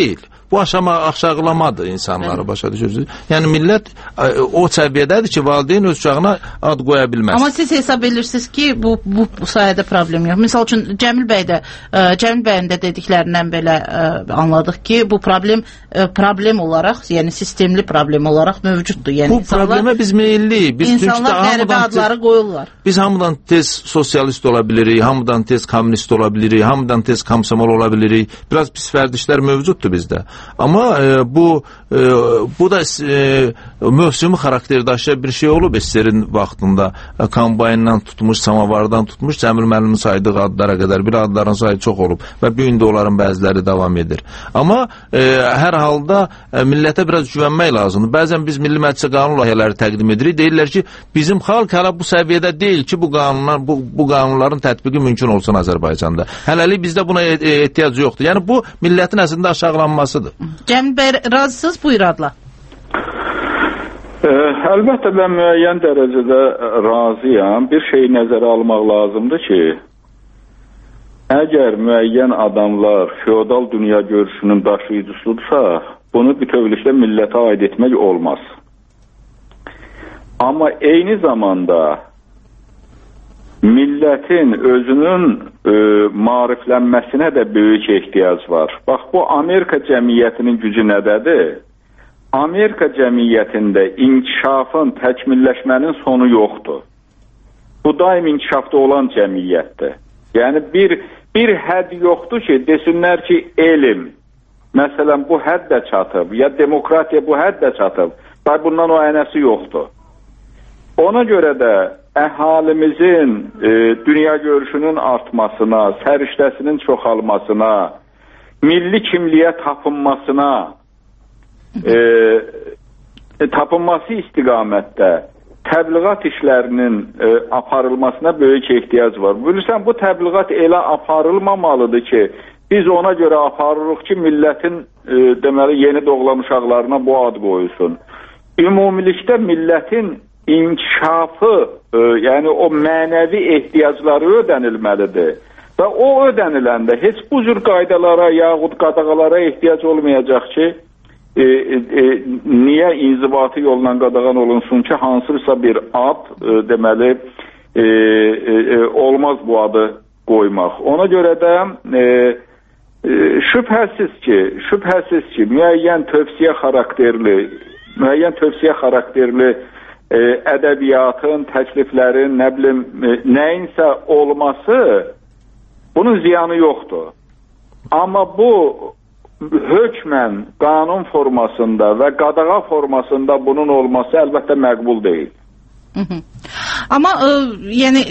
Bu aşağılamadır insanları, başa düşürsünüz. Yəni millət o səviyyədədir ki, valideyn öz uşağına ad qoya bilməz. Amma siz hesab edirsiniz ki, bu sayədə problem yox. Misal üçün Cəmil bəyin də dediklərindən belə anladıq ki, bu problem olaraq, yəni sistemli problem olaraq mövcuddur. Yəni bu problemə biz meyilliyiq. İnsanlar qəribə adları qoyurlar. Biz hamıdan tez sosialist ola bilirik, hamıdan tez kommunist ola bilirik, hamıdan tez komsomol ola bilirik. Biraz pis vərdişlər mövcuddur bizdə. Amma bu da mövsümü xarakter daşıyan bir şey olub SSR-in vaxtında. Kombayndan tutmuş, samavardan tutmuş, Cəmil müəllimin saydığı adlara qədər bir adların sayı çox olub və bu gün də onların bəziləri davam edir. Amma hər halda millətə biraz güvənmək lazımdır. Bəzən biz Milli Məclisə qanun layihələri təqdim edirik. Deyirlər ki, bizim xalq hələ bu səviyyədə deyil ki, bu qanunların tətbiqi mümkün olsun Azərbaycanda. Hələlik bizdə buna ehtiyac yoxdur. Yəni bu millətin əslində aşağılanmasıdır. Cəmil bəy, razısınız? Buyur adla. Əlbəttə mən müəyyən dərəcədə razıyam. Bir şeyi nəzərə almaq lazımdır ki, əgər müəyyən adamlar feodal dünya görüşünün daşıyıcısıdırsa, bunu bütövlükdə millətə aid etmək olmaz. Amma eyni zamanda millətin özünün maariflənməsinə də böyük ehtiyac var. Bax, bu Amerika cəmiyyətinin gücü nədədir? Amerika cəmiyyətində inkişafın, təkmilləşmənin sonu yoxdur. Bu daim inkişafda olan cəmiyyətdir. Yəni bir hədd yoxdur ki, desinlər ki, elm, məsələn, bu həddə çatıb, ya demokratiya bu həddə çatıb, bundan o ənəsi yoxdur. Ona görə də əhalimizin dünya görüşünün artmasına, səriştəsinin çoxalmasına, milli kimliyə tapınmasına, tapınması istiqamətdə təbliğat işlərinin aparılmasına böyük ehtiyac var. Bilirsən, bu təbliğat elə aparılmamalıdır ki, biz ona görə aparırıq ki, millətin deməli, yeni doğulan uşaqlarına bu ad qoyulsun. Ümumilikdə millətin inkişafı, yəni o mənəvi ehtiyacları ödənilməlidir. Və o ödəniləndə heç bu cür qaydalara, yaxud qadağalara ehtiyac olmayacaq ki, niyə inzibati yolla qadağan olunsun ki, hansısa bir ad, deməli, olmaz bu adı qoymaq. Ona görə də şübhəsiz ki, müəyyən tövsiyə xarakterli ədəbiyyatın, təkliflərin, nə bilim, nəyinsə olması, bunun ziyanı yoxdur. Amma bu hökmən qanun formasında və qadağa formasında bunun olması əlbəttə məqbul deyil. Amma yəni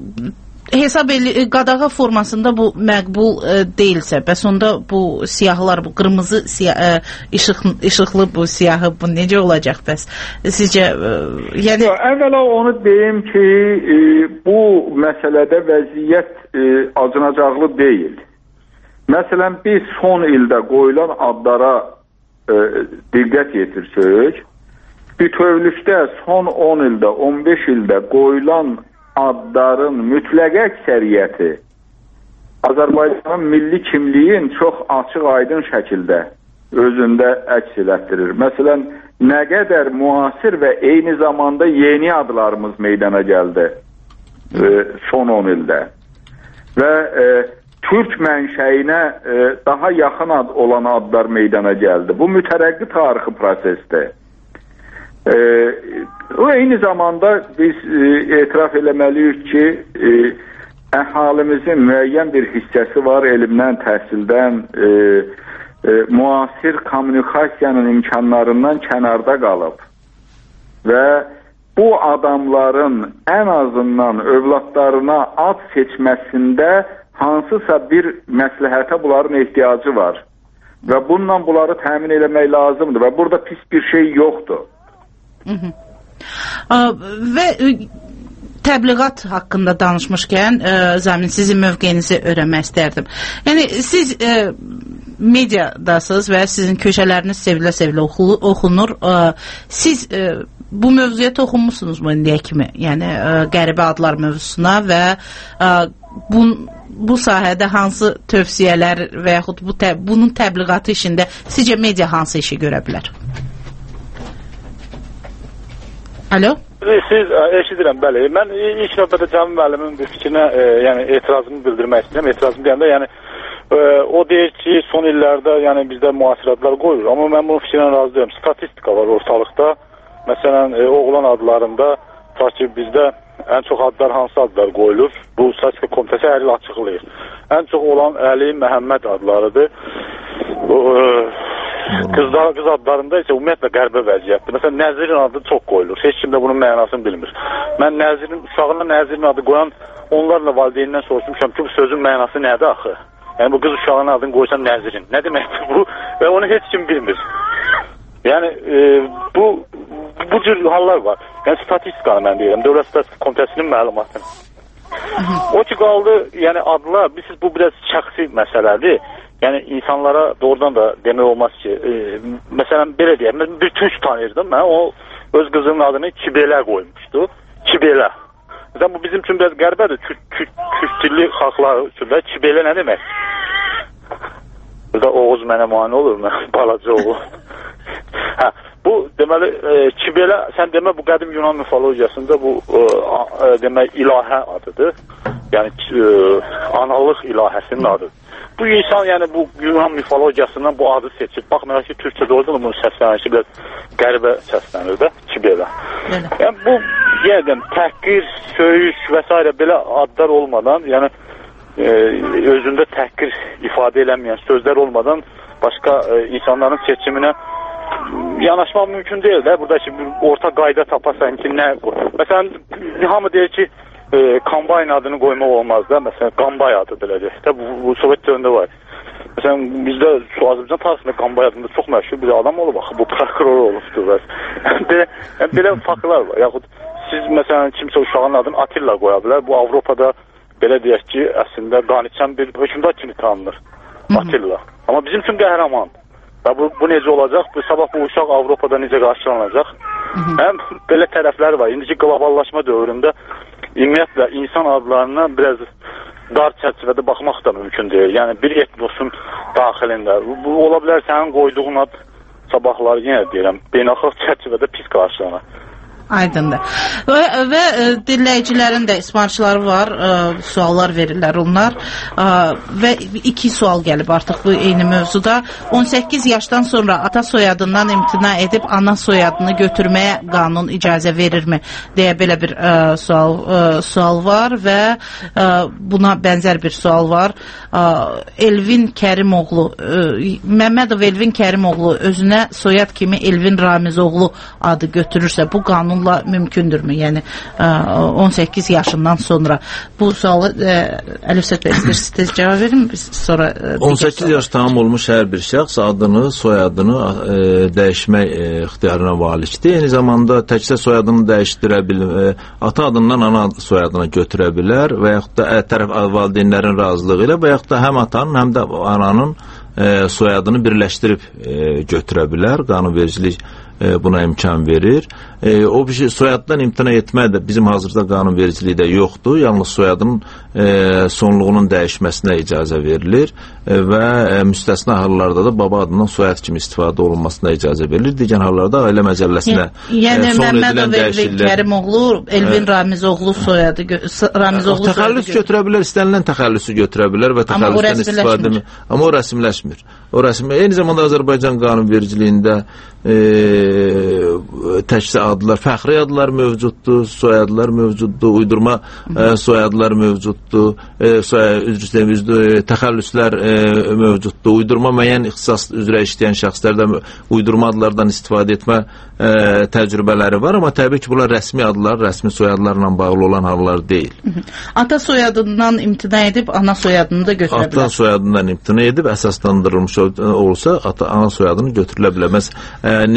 qadağa formasında bu məqbul deyilsə, bəs onda bu siyahlar, bu qırmızı işıqlı bu siyahı bu necə olacaq bəs? Sizcə yəni əvvəla onu deyim ki, bu məsələdə vəziyyət acınacaqlı deyil. Məsələn, biz son ildə qoyulan adlara diqqət yetirsək, bütövlükdə son 10 ildə, 15 ildə qoyulan adların mütləq əksəriyyəti Azərbaycanın milli kimliyin çox açıq, aydın şəkildə özündə əks elətdirir. Məsələn, nə qədər müasir və eyni zamanda yeni adlarımız meydana gəldi son 10 ildə və Türk mənşəyinə daha yaxın olan adlar meydana gəldi. Bu mütərəqqi tarixi prosesdir. O eyni zamanda biz etiraf eləməliyik ki, əhalimizin müəyyən bir hissəsi var, elmdən, təhsildən, müasir kommunikasiyanın imkanlarından kənarda qalıb. Və bu adamların ən azından övladlarına ad seçməsində hansısa bir məsləhətə bunların ehtiyacı var. Və bununla bunları təmin eləmək lazımdır. Və burada pis bir şey yoxdur. Və təbliğat haqqında danışmışkən, Zamin, sizin mövqeyinizi öyrənmək istərdim. Yəni, siz mediadasınız və sizin köşələriniz sevilə-sevilə oxunur. Siz bu mövzuya toxunmusunuz mu indiyə kimi? Yəni, qəribə adlar mövzusuna və bu sahədə hansı tövsiyələr və yaxud bunun təbliğatı işində sizcə media hansı işi görə bilər? Alo? Siz eşidirəm, bəli. Mən ilk növbədə Cəmil müəllimin bu fikrinə yəni etirazımı bildirmək istəyirəm. Etirazım deyəndə yəni o deyir ki, son illərdə yəni bizdə müasiratlar qoyulur. Amma mən bunun fikrinə razı deyirəm. Statistika var ortalıqda. Məsələn, oğlan adlarında tutaq ki, bizdə ən çox adlar hansı adlar qoyulur? Bu statistika komitəsi hər il açıqlayır. Ən çox olan Əli, Məhəmməd adlarıdır. Qız adlarında isə ümumiyyətlə qəribə vəziyyətdir. Məsələn, Nəzirin adı çox qoyulur. Heç kim də bunun mənasını bilmir. Mən uşağına Nəzirin adı qoyan onlarla valideynindən soruşmuşam ki, bu sözün mənası nədir axı? Yəni, bu qız uşağının adını qoysan Nəzirin. Nə deməkdir bu? Və onu heç kim bilmir. Yəni, bu cür hallar var. Yəni, statistikanı mən deyirəm. Dövlət Statistika Komitəsinin məlumatını. O ki, qaldı, yəni adlar, bu biraz şəxsi məsələdir. Yəni, insanlara doğrudan da demək olmaz ki, məsələn, belə deyəm, mən bir türk tanıyırdım, mən o öz qızının adını Kibelə qoymuşdu. Kibelə. Məsələn, bu bizim üçün biraz qəribədir, türk dilli xalqlar üçün də Kibelə nə demək? Burada Oğuz mənə mani olur, mən balaca oğul. Bu, deməli, Kibelə, sən demə, bu qədim Yunan mifologiyasında bu, demək, ilahə adıdır. Yəni, analıq ilahəsinin adıdır. Bu insan, yəni bu Yunan mifologiyasından bu adı seçib. Baxmayaraq ki, türkçədə orada da bunun səslənişi biraz qəribə səslənir də, Kibelə. Yəni bu, yenə təhqir, söyüş və s. belə adlar olmadan, yəni özündə təhqir ifadə eləməyən sözlər olmadan başqa insanların seçiminə yanaşmaq mümkün deyil də. Burada ki, orta qayda tapasan ki, nə qoy. Məsələn, hamı deyir ki, Kambayn adını qoymaq olmaz da. Məsələn, Qambay adı beləcək. Bu Sovet dövründə var. Məsələn, bizdə Azərbaycan tarixində Qambay adında çox məşhur bir adam olub, bu prokuror olubdur. Belə faktlar var. Yaxud siz, məsələn, kimsə uşağın adını Atilla qoya bilər. Bu Avropada belə deyək ki, əslində qaniçən bir hökümdar kimi tanınır. Atilla. Amma bizim üçün qəhrəman. Bu necə olacaq? Sabah bu uşaq Avropada necə qarşılanacaq? Həm belə tərəfləri var. İndiki qloballaşma dövründə ümumiyyətlə insan adlarına biraz dar çərçivədə baxmaq da mümkün deyil. Yəni bir etnosun daxilində. Bu ola bilər sənin qoyduğun ad sabahları yenə deyirəm, beynəlxalq çərçivədə pis qarşılanar. Aydındır. Və dinləyicilərin də ismarçıları var, suallar verirlər onlar və 2 sual gəlib artıq bu eyni mövzuda. 18 yaşdan sonra ata soyadından imtina edib ana soyadını götürməyə qanun icazə verirmi deyə belə bir sual var və buna bənzər bir sual var. Elvin Kərimoğlu, Məmmədov Elvin Kərimoğlu özünə soyad kimi Elvin Ramizoğlu adı götürürsə bu qanun mümkündürmü? Yəni 18 yaşından sonra bu sualı Əlifsət bəy istəyirsiniz cavab verin, biz sonra 18 yaş tamam olmuş hər bir şəxs adını, soyadını dəyişmək ixtiyarına malikdir. Eyni zamanda təkcə soyadını dəyişdirə bilər, ata adından ana soyadını götürə bilər və yaxud da tərəf valideynlərin razılığı ilə və yaxud da həm atanın, həm də ananın soyadını birləşdirib götürə bilər. Qanunvericilik buna imkan verir. O bir şey, soyaddan imtina etmək də bizim hazırda qanunvericilikdə yoxdur. Yalnız soyadın sonluğunun dəyişməsinə icazə verilir və müstəsna hallarda da baba adından soyad kimi istifadə olunmasına icazə verilir. Digər hallarda ailə məcəlləsinə yəni Məmmədov Elvin Kərimoğlu, Elvin Ramizoğlu soyadı təxəllüs götürə bilər, istənilən təxəllüsü götürə bilər və təxəllüsdən istifadə edir. Amma o rəsmiləşmir. Eyni zamanda Azərbaycan qanunvericiliyində təkcə adlar, fəxri adlar mövcuddur, soyadlar mövcuddur, uydurma soyadlar mövcuddur, təxəllüslər mövcuddur, uydurma müəyyən ixtisas üzrə işləyən şəxslərdə uydurma adlardan istifadə etmə təcrübələri var, amma təbii ki, bunlar rəsmi adlar, rəsmi soyadlarla bağlı olan hallar deyil. Ata soyadından imtina edib, ana soyadını da götürə bilər. Ata soyadından imtina edib, əsaslandırılmış olsa, ana soyadını götürülə bilər. Məsələn, nigaha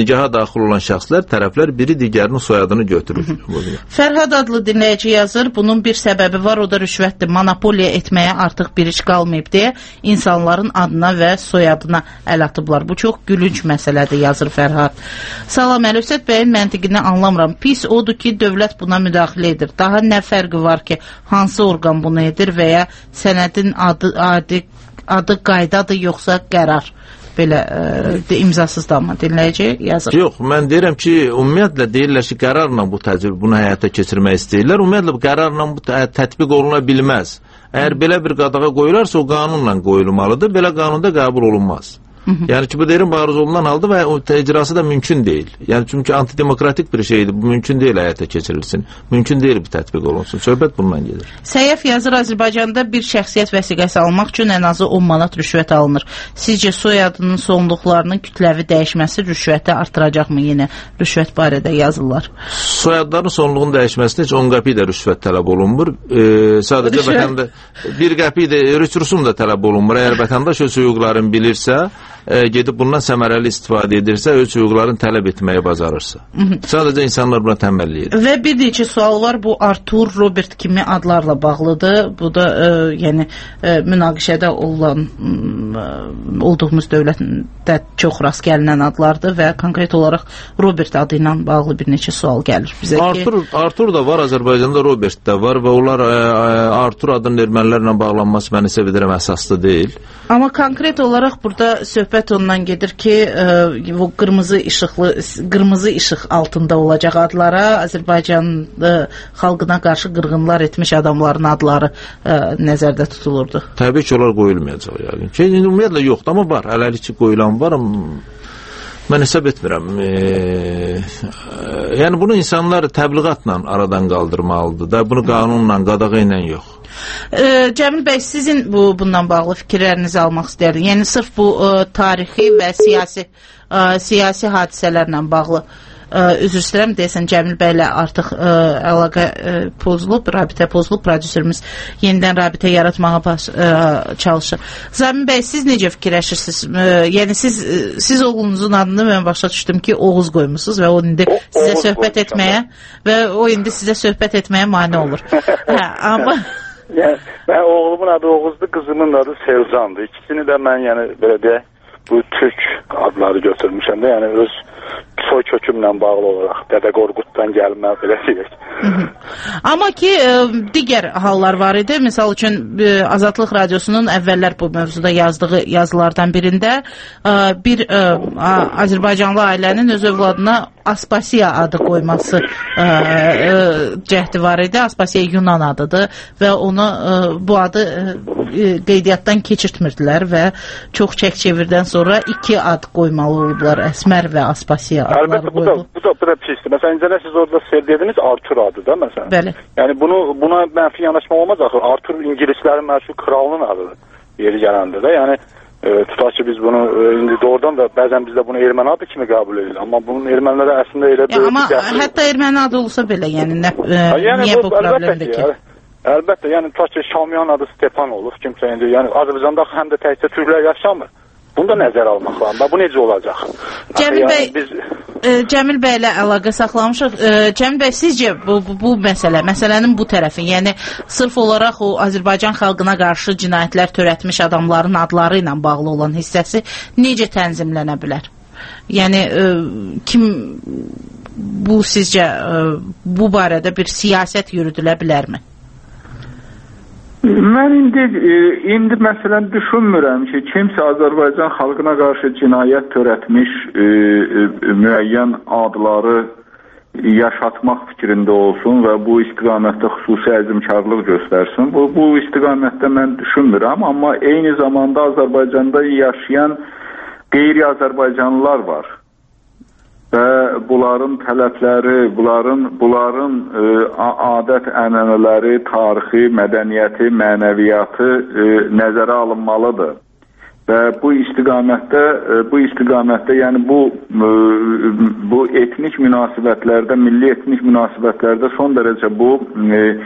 daxil olan şəxslər, tərəflər biri digərinin soyadını götürür. Fərhad adlı dinləyici yazır, bunun bir səbəbi var, o da rüşvətdir. Monopoliya etməyə artıq bir iş qalmayıb deyə insanların adına və soyadına əl atıblar. Bu çox gülünc məsələdir, yazır Fərhad. Salam, Əlifsət bəyin məntiqini anlamıram. Pis odur ki, dövlət buna müdaxilə edir. Daha nə fərqi var ki, hansı orqan bunu edir və ya sənədin adı qaydadır, yoxsa qərar? Belə imzasız da amma dinləyici yazır. Yox, mən deyirəm ki, ümumiyyətlə deyirlər ki, qərarla bunu həyata keçirmək istəyirlər. Ümumiyyətlə qərarla bu tətbiq oluna bilməz. Əgər belə bir qadağa qoyularsa, o qanunla qoyulmalıdır. Belə qanunda qəbul olunmaz. Yəni ki, bu deyirəm, barız olunan halda və o icrası da mümkün deyil. Yəni çünki antidemokratik bir şeydir. Bu mümkün deyil həyata keçirilsin. Mümkün deyil bu tətbiq olunsun. Söhbət bundan gedir. Səyyəf yazır, Azərbaycanda bir şəxsiyyət vəsiqəsi almaq üçün ən azı 10 manat rüşvət alınır. Sizcə soyadının sonluqlarının kütləvi dəyişməsi rüşvəti artıracaqmı? Yenə rüşvət barədə yazırlar. Soyadların sonluğunun dəyişməsində heç 10 qəpik də rüşvət tələb olunmur. Sadəcə vətəndaş 1 qəpik də rüsum da tələb olunmur. Əgər vətəndaş öz hüquqlarını bilirsə, gedib bundan səmərəli istifadə edirsə, öz hüquqlarını tələb etməyə bacarırsa. Sadəcə insanlar buna tənbəllik edir. Və bir neçə sual var, bu Artur, Robert kimi adlarla bağlıdır. Bu da münaqişədə olduğumuz dövlətdə çox rast gəlinən adlardır və konkret olaraq Robert adı ilə bağlı bir neçə sual gəlir bizə ki... Artur da var, Azərbaycanda Robert da var və onlar Artur adının ermənilərlə bağlanması məni sevidirəm əsaslı deyil. Amma konkret olaraq burada söhbət ondan gedir ki, bu qırmızı işıq altında olacaq adlara Azərbaycan xalqına qarşı qırğınlar etmiş adamların adları nəzərdə tutulurdu. Təbii ki, onlar qoyulmayacaq yəqin. Ümumiyyətlə yoxdur, amma var. Hələlik ki, qoyulan var. Mən hesab etmirəm. Yəni bunu insanlar təbliğatla aradan qaldırmalıdır da, bunu qanunla, qadağa ilə yox. Cəmil bəy, sizin bundan bağlı fikirlərinizi almaq istərdim. Yəni sırf bu tarixi və siyasi hadisələrlə bağlı üzr istəyirəm, deyəsən Cəmil bəylə artıq əlaqə pozulub, rabitə pozulub, prodüserimiz yenidən rabitə yaratmağa çalışır. Zamin bəy, siz necə fikirləşirsiniz? Yəni siz oğlunuzun adını mən başa düşdüm ki, Oğuz qoymusunuz və o indi sizə söhbət etməyə mane olur. Amma yəni, mən oğlumun adı Oğuzdur, qızımın adı Sevcandır. İkisini də mən belə deyək, bu türk adları götürmüşəm də, yəni öz soy kökümlə bağlı olaraq Dədə Qorquddan gəlmə, belə deyək. Amma ki, digər hallar var idi. Misal üçün, Azadlıq Radiosunun əvvəllər bu mövzuda yazdığı yazılardan birində bir Azərbaycanlı ailənin öz övladına Aspasiya adı qoyması cəhdi var idi. Aspasiya Yunan adıdır və onu bu adı qeydiyyatdan keçirtmirdilər və çox çək-çevirdən sonra 2 ad qoymalı oldular. Əsmər və Aspasiya adları qoyuldu. Bu da pisdir. Məsələn, incələr siz orada dediniz Artur adı da məsələn. Bəli. Yəni buna mənfi yanaşma olmaz axı. Artur İngilislərin məşhur kralının adıdır. Yeri gələndə də. Yəni tutaq ki, biz bunu indi doğrudan da bəzən bizdə bunu erməni adı kimi qəbul edilir. Amma bunun ermənilərə əslində elə bir... Amma hətta erməni adı olsa belə, yəni niyə bu problemdir ki? Əlbəttə, yəni tutaq ki, Şamyan adı Stepan olur. Kimsə indi, yəni Azərbaycanda həm də təkcə türklər yaşamır. Bunu da nəzərə almaq lazım. Bu necə olacaq? Cəmil bəylə əlaqə saxlamışıq. Cəmil bəy, sizcə bu məsələnin bu tərəfi, yəni sırf olaraq o Azərbaycan xalqına qarşı cinayətlər törətmiş adamların adları ilə bağlı olan hissəsi necə tənzimlənə bilər? Yəni kim bu sizcə bu barədə bir siyasət yürüdülə bilərmi? Mən indi məsələn düşünmürəm ki, kimsə Azərbaycan xalqına qarşı cinayət törətmiş müəyyən adları yaşatmaq fikrində olsun və bu istiqamətdə xüsusi əzmkarlıq göstərsin. Bu istiqamətdə mən düşünmürəm, amma eyni zamanda Azərbaycanda yaşayan qeyri-Azərbaycanlılar var. Və bunların tələbləri, bunların adət-ənənələri, tarixi, mədəniyyəti, mənəviyyatı nəzərə alınmalıdır. Və bu istiqamətdə yəni bu etnik münasibətlərdə, milli etnik münasibətlərdə son dərəcə bu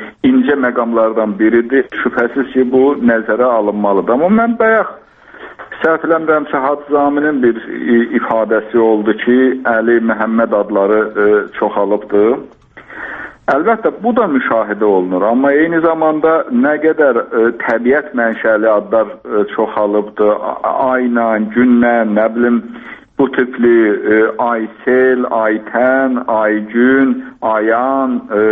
incə məqamlardan biridir. Şübhəsiz ki, bu nəzərə alınmalıdır. Amma mən bayaq səhv eləmirəmsə Hacı Zaminin bir ifadəsi oldu ki, Əli, Məhəmməd adları çoxalıbdır. Əlbəttə, bu da müşahidə olunur, amma eyni zamanda nə qədər təbiət mənşəli adlar çoxalıbdır, ayla, günlə, nə bilim, bu tipli Aysel, Aytən, Aygün, Ayan,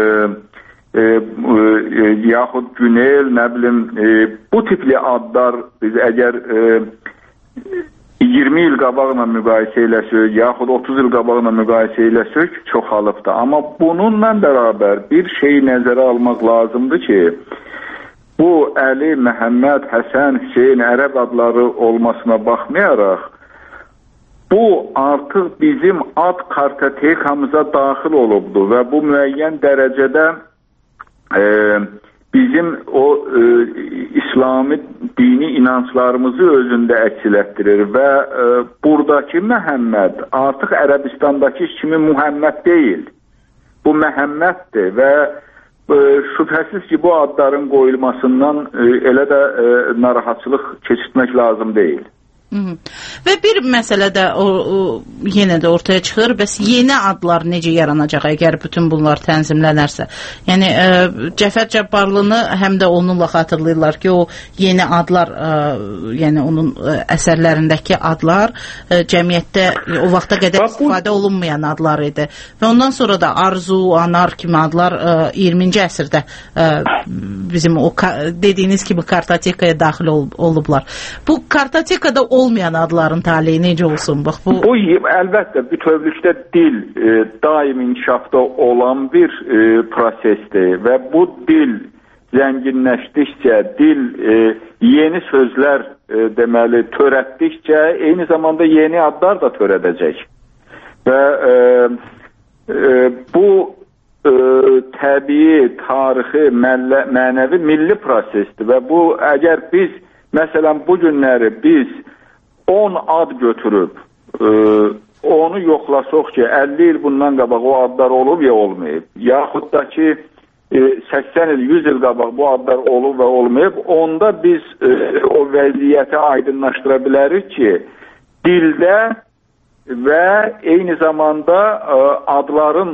yaxud Günel, nə bilim, bu tipli adlar biz əgər 20 il qabaqla müqayisə eləsək, yaxud 30 il qabaqla müqayisə eləsək çoxalıbdır. Amma bununla bərabər bir şey nəzərə almaq lazımdır ki, bu Əli, Məhəmməd, Həsən, Hüseyin, ərəb adları olmasına baxmayaraq, bu artıq bizim ad kartotekamıza daxil olubdur və bu müəyyən dərəcədə bizim o İslami dini inanclarımızı özündə əksələtdirir və buradakı Məhəmməd artıq Ərəbistandakı kimi Muhammed deyil. Bu Məhəmməddir və şübhəsiz ki, bu adların qoyulmasından elə də narahatçılıq keçirtmək lazım deyil. Və bir məsələ də yenə də ortaya çıxır. Bəs yeni adlar necə yaranacaq əgər bütün bunlar tənzimlənərsə? Yəni Cəfər Cabbarlını həm də onunla xatırlayırlar ki, o yeni adlar, yəni onun əsərlərindəki adlar cəmiyyətdə o vaxta qədər istifadə olunmayan adlar idi. Və ondan sonra da Arzu, Anar kimi adlar 20-ci əsrdə bizim o dediyiniz kimi kartotekaya daxil olublar. Bu kartotekada olmayan adların taleyi necə olsun? Bax, bu əlbəttə bütövlükdə dil daim inkişafda olan bir prosesdir və bu dil zənginləşdikcə, dil yeni sözlər deməli törətdikcə eyni zamanda yeni adlar da törədəcək. Və bu təbii, tarixi, mənəvi, milli prosesdir və bu əgər biz məsələn bu günləri biz 10 ad götürüb, onu yoxlasaq ki, 50 il bundan qabaq o adlar olub ya olmayıb, yaxud da ki 80 il, 100 il qabaq bu adlar olub və olmayıb, onda biz o vəziyyəti aydınlaşdıra bilərik ki, dildə və eyni zamanda adların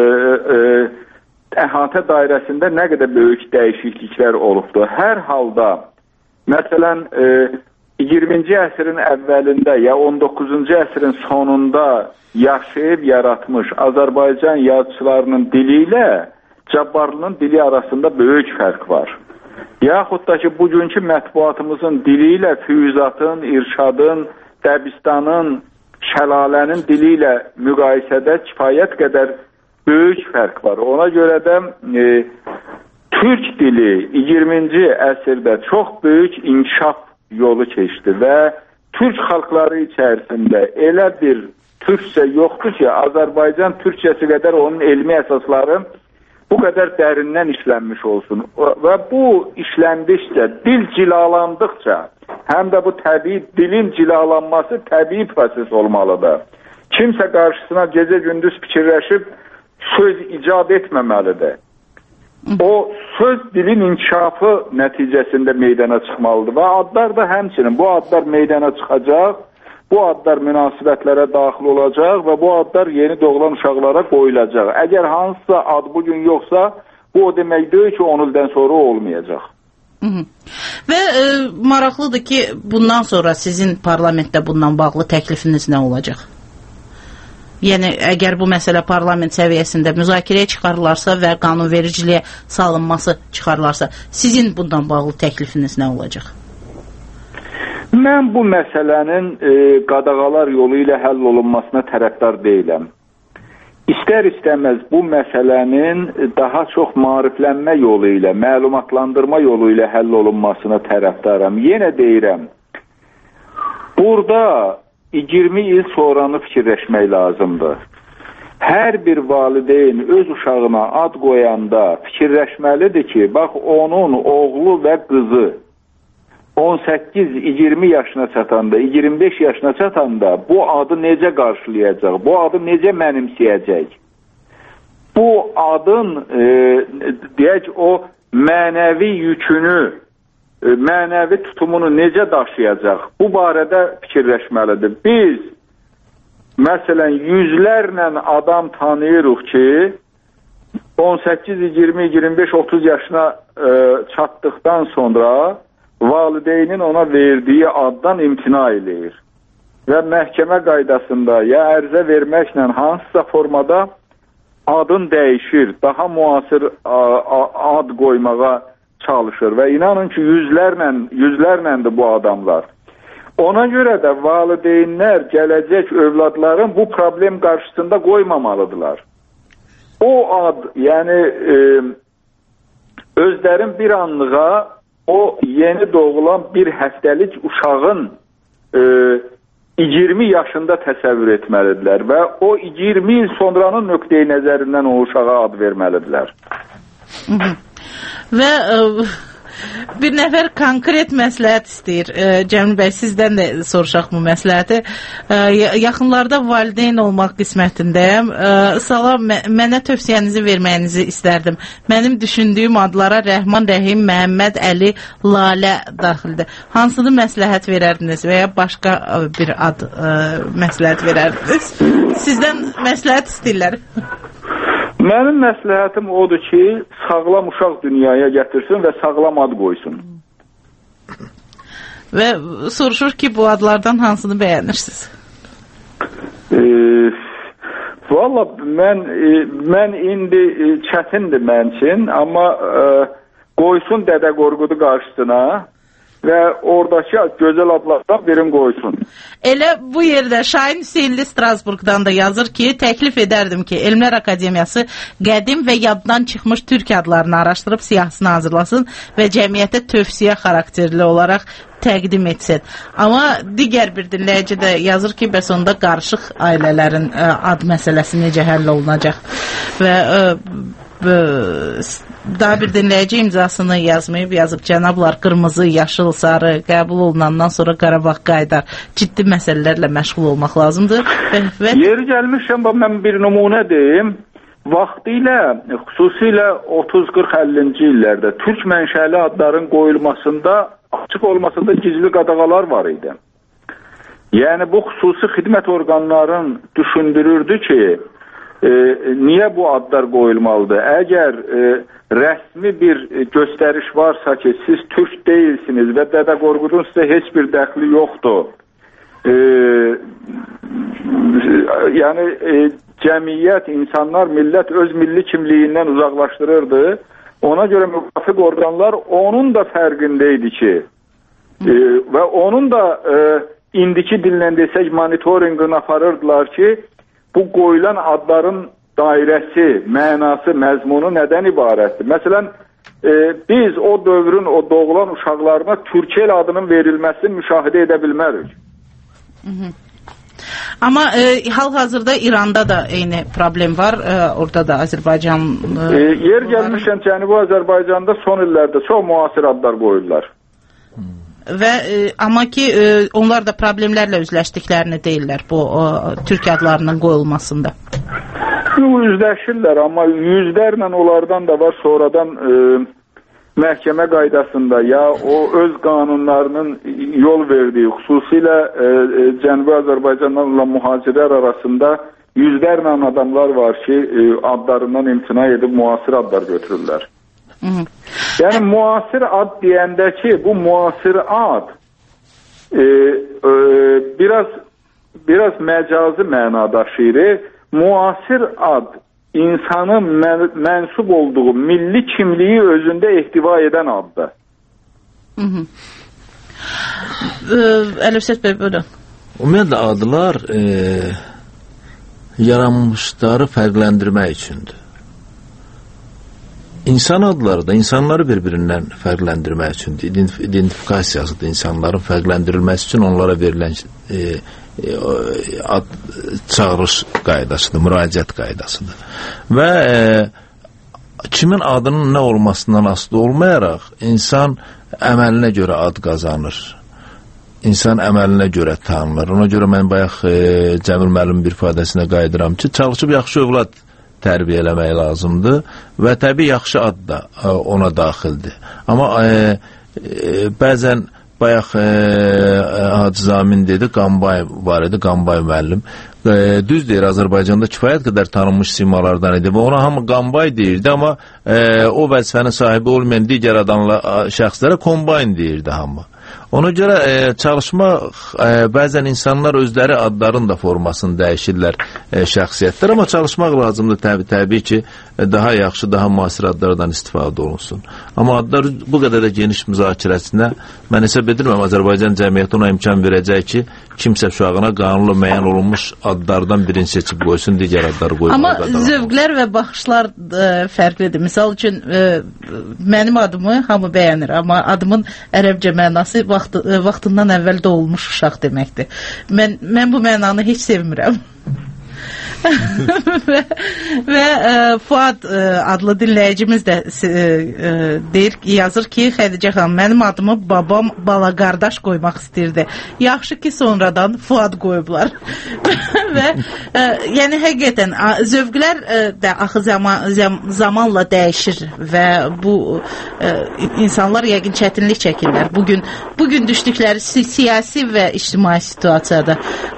əhatə dairəsində nə qədər böyük dəyişikliklər olubdur. Hər halda, məsələn, 20-ci əsrin əvvəlində ya 19-cu əsrin sonunda yaşayıb yaratmış Azərbaycan yazıçılarının dili ilə Cabbarlının dili arasında böyük fərq var. Yaxud da ki, bugünkü mətbuatımızın dili ilə Füyuzatın, İrşadın, Dəbistanın, Şəlalənin dili ilə müqayisədə kifayət qədər böyük fərq var. Ona görə də Türk dili 20-ci əsrdə çox böyük inkişaf yolu keçdi və Türk xalqları içərisində elə bir Türkçə yoxdur ki, Azərbaycan Türkçəsi qədər onun elmi əsasları bu qədər dərindən işlənmiş olsun. Və bu işləndikcə, dil cilalandıqca, həm də bu təbii dilin cilalanması təbii proses olmalıdır. Kimsə qarşısına gecə-gündüz fikirləşib söz icad etməməlidir. O söz dilin inkişafı nəticəsində meydana çıxmalıdır və adlar da həmçinin bu adlar meydana çıxacaq, bu adlar münasibətlərə daxil olacaq və bu adlar yeni doğulan uşaqlara qoyulacaq. Əgər hansısa ad bugün yoxsa, bu o demək deyil ki, 10 ildən sonra olmayacaq. Və maraqlıdır ki, bundan sonra sizin parlamentdə bundan bağlı təklifiniz nə olacaq? Yəni, əgər bu məsələ parlament səviyyəsində müzakirəyə çıxarılarsa və qanunvericiliyə salınması çıxarılarsa, sizin bundan bağlı təklifiniz nə olacaq? Mən bu məsələnin qadağalar yolu ilə həll olunmasına tərəfdar deyiləm. İstər-istəməz bu məsələnin daha çox maariflənmə yolu ilə, məlumatlandırma yolu ilə həll olunmasına tərəfdaram. Yenə deyirəm, burada 20 il sonranı fikirləşmək lazımdır. Hər bir valideyn öz uşağına ad qoyanda fikirləşməlidir ki, bax onun oğlu və qızı 18-20 yaşına çatanda, 25 yaşına çatanda bu adı necə qarşılayacaq, bu adı necə mənimsəyəcək? Bu adın, deyək, o mənəvi yükünü mənəvi tutumunu necə daşıyacaq? Bu barədə fikirləşməlidir. Biz, məsələn, yüzlərlə adam tanıyırıq ki, 18, 20, 25, 30 yaşına çatdıqdan sonra valideynin ona verdiyi addan imtina eləyir. Və məhkəmə qaydasında ya ərizə verməklə hansısa formada adın dəyişir, daha müasir ad qoymağa çalışır və inanın ki, yüzlərləndir bu adamlar. Ona görə də valideynlər gələcək övladların bu problem qarşısında qoymamalıdırlar. O ad, yəni özlərin bir anlığa o yeni doğulan bir həftəlik uşağın 20 yaşında təsəvvür etməlidirlər və o 20 il sonranın nöqteyi nəzərindən o uşağa ad verməlidirlər. Və bir nəfər konkret məsləhət istəyir. Cəmil bəy, sizdən də soruşaq bu məsləhəti. Yaxınlarda valideyn olmaq qismətindəyəm. Salam, mənə tövsiyənizi verməyinizi istərdim. Mənim düşündüyüm adlara Rəhman, Rəhim, Məhəmməd, Əli, Lalə daxildir. Hansını məsləhət verərdiniz və ya başqa bir ad məsləhət verərdiniz? Sizdən məsləhət istəyirlər. Mənim məsləhətim odur ki, sağlam uşaq dünyaya gətirsin və sağlam ad qoysun. Və soruşur ki, bu adlardan hansını bəyənirsiniz? Valla mən indi çətindir mən üçün, amma qoysun Dədə Qorqudu qarşısına və oradakı gözəl adlardan birini qoysun. Elə bu yerdə Şahin Hüseynli Strasburqdan da yazır ki, təklif edərdim ki, Elmlər Akademiyası qədim və yaddan çıxmış türk adlarını araşdırıb siyahısını hazırlasın və cəmiyyətə tövsiyə xarakterli olaraq təqdim etsin. Amma digər bir dinləyici də yazır ki, bəs onda qarışıq ailələrin ad məsələsi necə həll olunacaq və daha bir dinləyici imzasını yazıb cənablar qırmızı, yaşıl, sarı qəbul olunandan sonra Qarabağ qaydar ciddi məsələlərlə məşğul olmaq lazımdır. Yeri gəlmişəm, mən bir nümunə deyim. Vaxtilə, xüsusilə 30-40-50-ci illərdə türk mənşəli adların qoyulmasında açıq olmasında gizli qadağalar var idi. Yəni bu xüsusi xidmət orqanların düşündürürdü ki, niyə bu adlar qoyulmalıdır? Əgər rəsmi bir göstəriş varsa ki, siz türk deyilsiniz və Dədə Qorqudun sizə heç bir dəxli yoxdur. Yəni cəmiyyət, insanlar, millət öz milli kimliyindən uzaqlaşdırırdı. Ona görə müvafiq orqanlar onun da fərqindeydi ki və onun da indiki dillə desək monitorinqini aparırdılar ki, bu qoyulan adların dairəsi, mənası, məzmunu nədən ibarətdir? Məsələn, biz o dövrün o doğulan uşaqlarına Türkiyə adının verilməsini müşahidə edə bilmərik. Amma hal-hazırda İranda da eyni problem var. Orada da Azərbaycan... Yer gəlmişən Cənubi Azərbaycanda son illərdə çox müasir adlar qoyurlar. Və amma ki onlar da problemlərlə üzləşdiklərini deyirlər bu türk adlarının qoyulmasında. Üzləşirlər, amma yüzlərlə onlardan da var sonradan məhkəmə qaydasında ya o öz qanunlarının yol verdiyi, xüsusilə Cənubi Azərbaycandan olan mühacirlər arasında yüzlərlə adamlar var ki, adlarından imtina edib müasir adlar götürürlər. Yəni müasir ad deyəndə ki, bu müasir ad biraz məcazi məna daşıyır. Müasir ad insanın mənsub olduğu milli kimliyi özündə ehtiva edən addır. Əlifsət bəy, buyurun. Ümumiyyətlə adlar yaranmışları fərqləndirmək üçündür. İnsan adları da insanları bir-birindən fərqləndirmək üçündür. İdentifikasiyasıdır. İnsanların fərqləndirilməsi üçün onlara verilən ad çağırış qaydasıdır, müraciət qaydasıdır. Və kimin adının nə olmasından asılı olmayaraq insan əməlinə görə ad qazanır. İnsan əməlinə görə tanınır. Ona görə mən bayaq Cəmil müəllim bir ifadəsinə qayıdıram ki, çalışıb yaxşı övlad tərbiyə eləmək lazımdır və təbii yaxşı ad da ona daxildir. Amma bəzən bayaq Hacı Zamin dedi, Qambay var idi, Qambay müəllim. Düz deyir, Azərbaycanda kifayət qədər tanınmış simalardan idi və ona hamı Qambay deyirdi, amma o vəzifənin sahibi olmayan digər şəxslərə kombayn deyirdi hamı. Ona görə çalışmaq, bəzən insanlar özləri adların da formasını dəyişirlər şəxsiyyətlər, amma çalışmaq lazımdır təbii ki, daha yaxşı, daha müasir adlardan istifadə olunsun. Amma adlar bu qədər də geniş müzakirəsinə mən hesab edirəm, Azərbaycan cəmiyyəti ona imkan verəcək ki, kimsə uşağına qanunla müəyyən olunmuş adlardan birini seçib qoysun, digər adları qoymalı. Amma zövqlər və baxışlar fərqlidir. Misal üçün, mənim adımı hamı bəyənir, amma adımın ərəbcə mənası vaxtından əvvəl doğulmuş uşaq deməkdir. Mən bu mənanı heç sevmirəm. və Fuad adlı dinləyicimiz də deyir, yazır ki, Xədicə xanım, mənim adımı babam bala qardaş qoymaq istəyirdi. Yaxşı ki, sonradan Fuad qoyublar. və yəni həqiqətən zövqlər də axı zamanla dəyişir və bu insanlar yəqin çətinlik çəkirlər. Bugün düşdükləri siyasi və ictimai situasiyada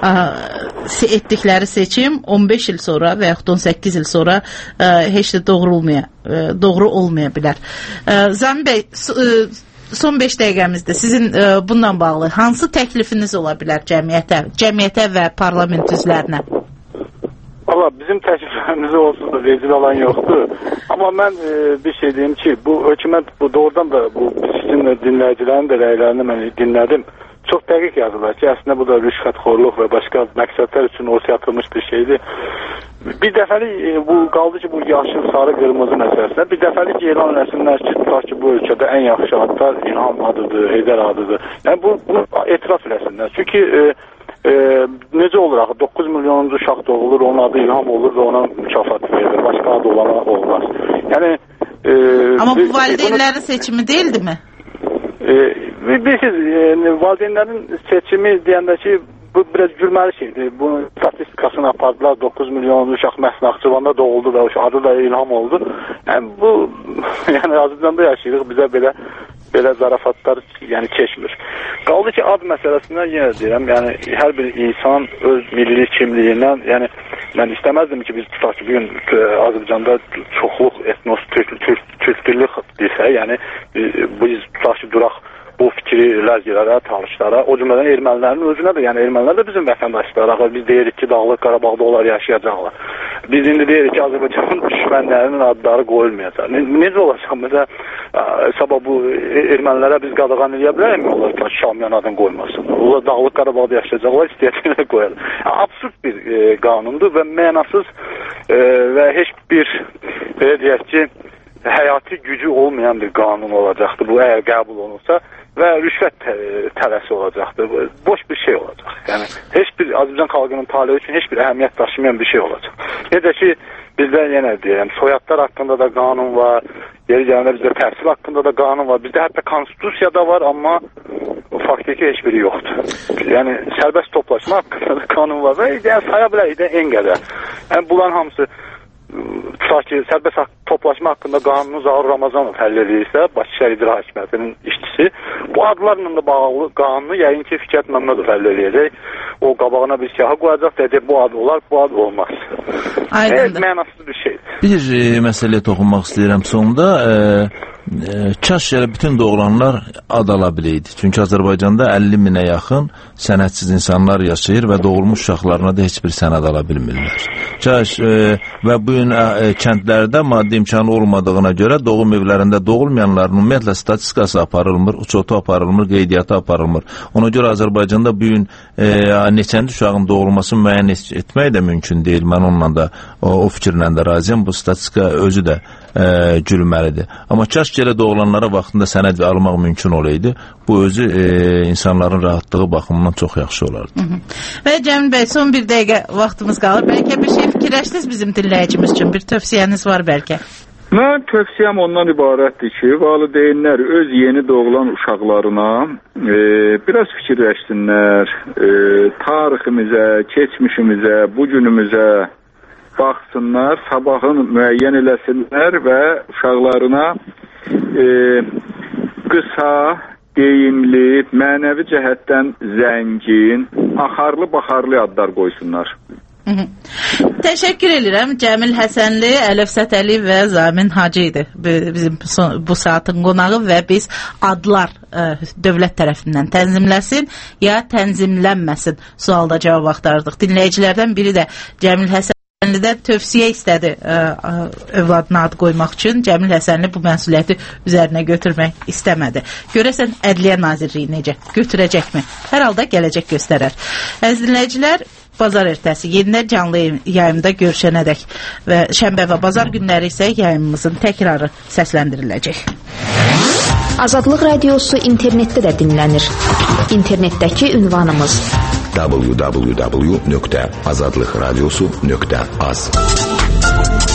etdikləri seçim 15 il sonra və yaxud 18 il sonra heç də doğru olmaya bilər. Zami bəy, son 5 dəqiqəmizdə sizin bununla bağlı hansı təklifiniz ola bilər cəmiyyətə və parlament üzvlərinə? Valla bizim təkliflərimiz olsun da vecil alan yoxdur. Amma mən bir şey deyim ki, bu hökumət doğrudan da bu sizin dinləyicilərin də rəylərini mən dinlədim. Çox dəqiq yazırlar ki, əslində bu da rüşvətxorluq və başqa məqsədlər üçün ortaya atılmış bir şeydir. Bir dəfəlik bu qaldı ki, bu yaşıl, sarı, qırmızı məsələsində bir dəfəlik elan eləsinlər ki, tutaq ki, bu ölkədə ən yaxşı adlar İlham adıdır, Heydər adıdır. Yəni bunu etiraf eləsinlər. Çünki necə olur axı, 9 milyonuncu uşaq doğulur, onun adı İlham olur və ona mükafat verilir. Başqa adı olana olmaz. Yəni amma bu valideynlərin seçimi deyildi mi? Bilirsiniz, valideynlərin seçimi deyəndə ki, bu biraz gülməli şeydir. Bunun statistikasını apardılar, 9 milyon uşaq məhz Naxçıvanda doğuldu və adı da İlham oldu. Yəni bu, yəni Azərbaycanda yaşayırıq, bizə belə zarafatlar yəni keçmir. Qaldı ki, ad məsələsindən yenə deyirəm, yəni hər bir insan öz milli kimliyindən, yəni mən istəməzdim ki, biz tutaq ki, bugün Azərbaycanda çoxluq etnos türk-dilli desə, yəni biz tutaq ki, duraq bu fikri ləzgilərə, talışlara, o cümlədən ermənilərin özünə də, yəni ermənilər də bizim vətəndaşlar. Biz deyirik ki, Dağlıq Qarabağda onlar yaşayacaqlar. Biz indi deyirik ki, Azərbaycanın düşmənlərinin adları qoyulmayacaq. Necə olacaq? Məsələn, sabah bu ermənilərə biz qadağan eləyə bilərəmi onlar ki, Şamiyan adını qoymasın? Onlar Dağlıq Qarabağda yaşayacaqlar, istəyəcəklər qoyalım. Absurd bir qanundur və mənasız və heç bir, belə deyək ki, həyati gücü olmayan bir qanun olacaqdır bu, əgər qəbul olunsa və rüşvət tələsi olacaqdır. Boş bir şey olacaq. Yəni, heç bir Azərbaycan xalqının taleyi üçün heç bir əhəmiyyət daşımayan bir şey olacaq. Necə ki, bizdə yenə deyirəm, soyadlar haqqında da qanun var, yeri gələndə bizdə təhsil haqqında da qanun var, bizdə hətta konstitusiyada var, amma faktiki heç biri yoxdur. Yəni, sərbəst toplaşma haqqında da qanun var və yəni, saya bilərik də en qədər. Yəni, bunların hamısı tutaq ki, sərbəst toplaşma haqqında qanunu Zaur Ramazanov həll edirsə, Bakı Şəhər İcra Hakimiyyətinin işçisi, bu adlarla da bağlı qanunu yəqin ki, Fikrət Məmmədov həll edəcək. O qabağına bir siyahı qoyacaq, deyəcək, bu ad olar, bu ad olmaz. Mənasız bir şeydir. Bir məsələyə toxunmaq istəyirəm sonunda. Kaş elə bütün doğulanlar ad ala biləydi. Çünki Azərbaycanda 50 minə yaxın sənədsiz insanlar yaşayır və doğulmuş uşaqlarına da heç bir sənəd ala bilmirlər. Kaş və bu gün kəndlərdə maddi imkanı olmadığına görə doğum evlərində doğulmayanların ümumiyyətlə statistikası aparılmır, uçotu aparılmır, qeydiyyatı aparılmır. Ona görə Azərbaycanda bu gün neçənci uşağın doğulmasını müəyyən etmək də mümkün deyil. Mən onunla da o fikirlə də razıyam. Bu statistika özü də gülməlidir. Amma kaş ki elə doğulanlara vaxtında sənəd almaq mümkün olaydı. Bu özü insanların rahatlığı baxımından çox yaxşı olardı. Və Cəmil bəy, son bir dəqiqə vaxtımız qalır. Bəlkə bir şey fikirləşdiniz bizim dinləyicimiz üçün? Bir tövsiyəniz var bəlkə? Mən tövsiyəm ondan ibarətdir ki, valideynlər öz yeni doğulan uşaqlarına biraz fikirləşsinlər, tariximizə, keçmişimizə, bugünümüzə baxsınlar, sabahın müəyyən eləsinlər və uşaqlarına qısa, deyimli, mənəvi cəhətdən zəngin, axarlı, baxarlı adlar qoysunlar. Təşəkkür edirəm. Cəmil Həsənli, Əlif Sətəli və Zamin Hacı idi bizim bu saatın qonağı və biz adlar dövlət tərəfindən tənzimləsin ya tənzimlənməsin sualda cavab axtardıq. Dinləyicilərdən biri də Cəmil Həsənlidən tövsiyə istədi övladına ad qoymaq üçün. Cəmil Həsənli bu məsuliyyəti üzərinə götürmək istəmədi. Görəsən Ədliyyə Nazirliyi necə? Götürəcəkmi? Hər halda gələcək göstərər. Əziz dinləyicilər, bazar ertəsi yenidən canlı yayımda görüşənədək və şənbə və bazar günləri isə yayımımızın təkrarı səsləndiriləcək. Azadlıq Radiosu internetdə də dinlənir. İnternetdəki ünvanımız www.azadlıqradiosu.az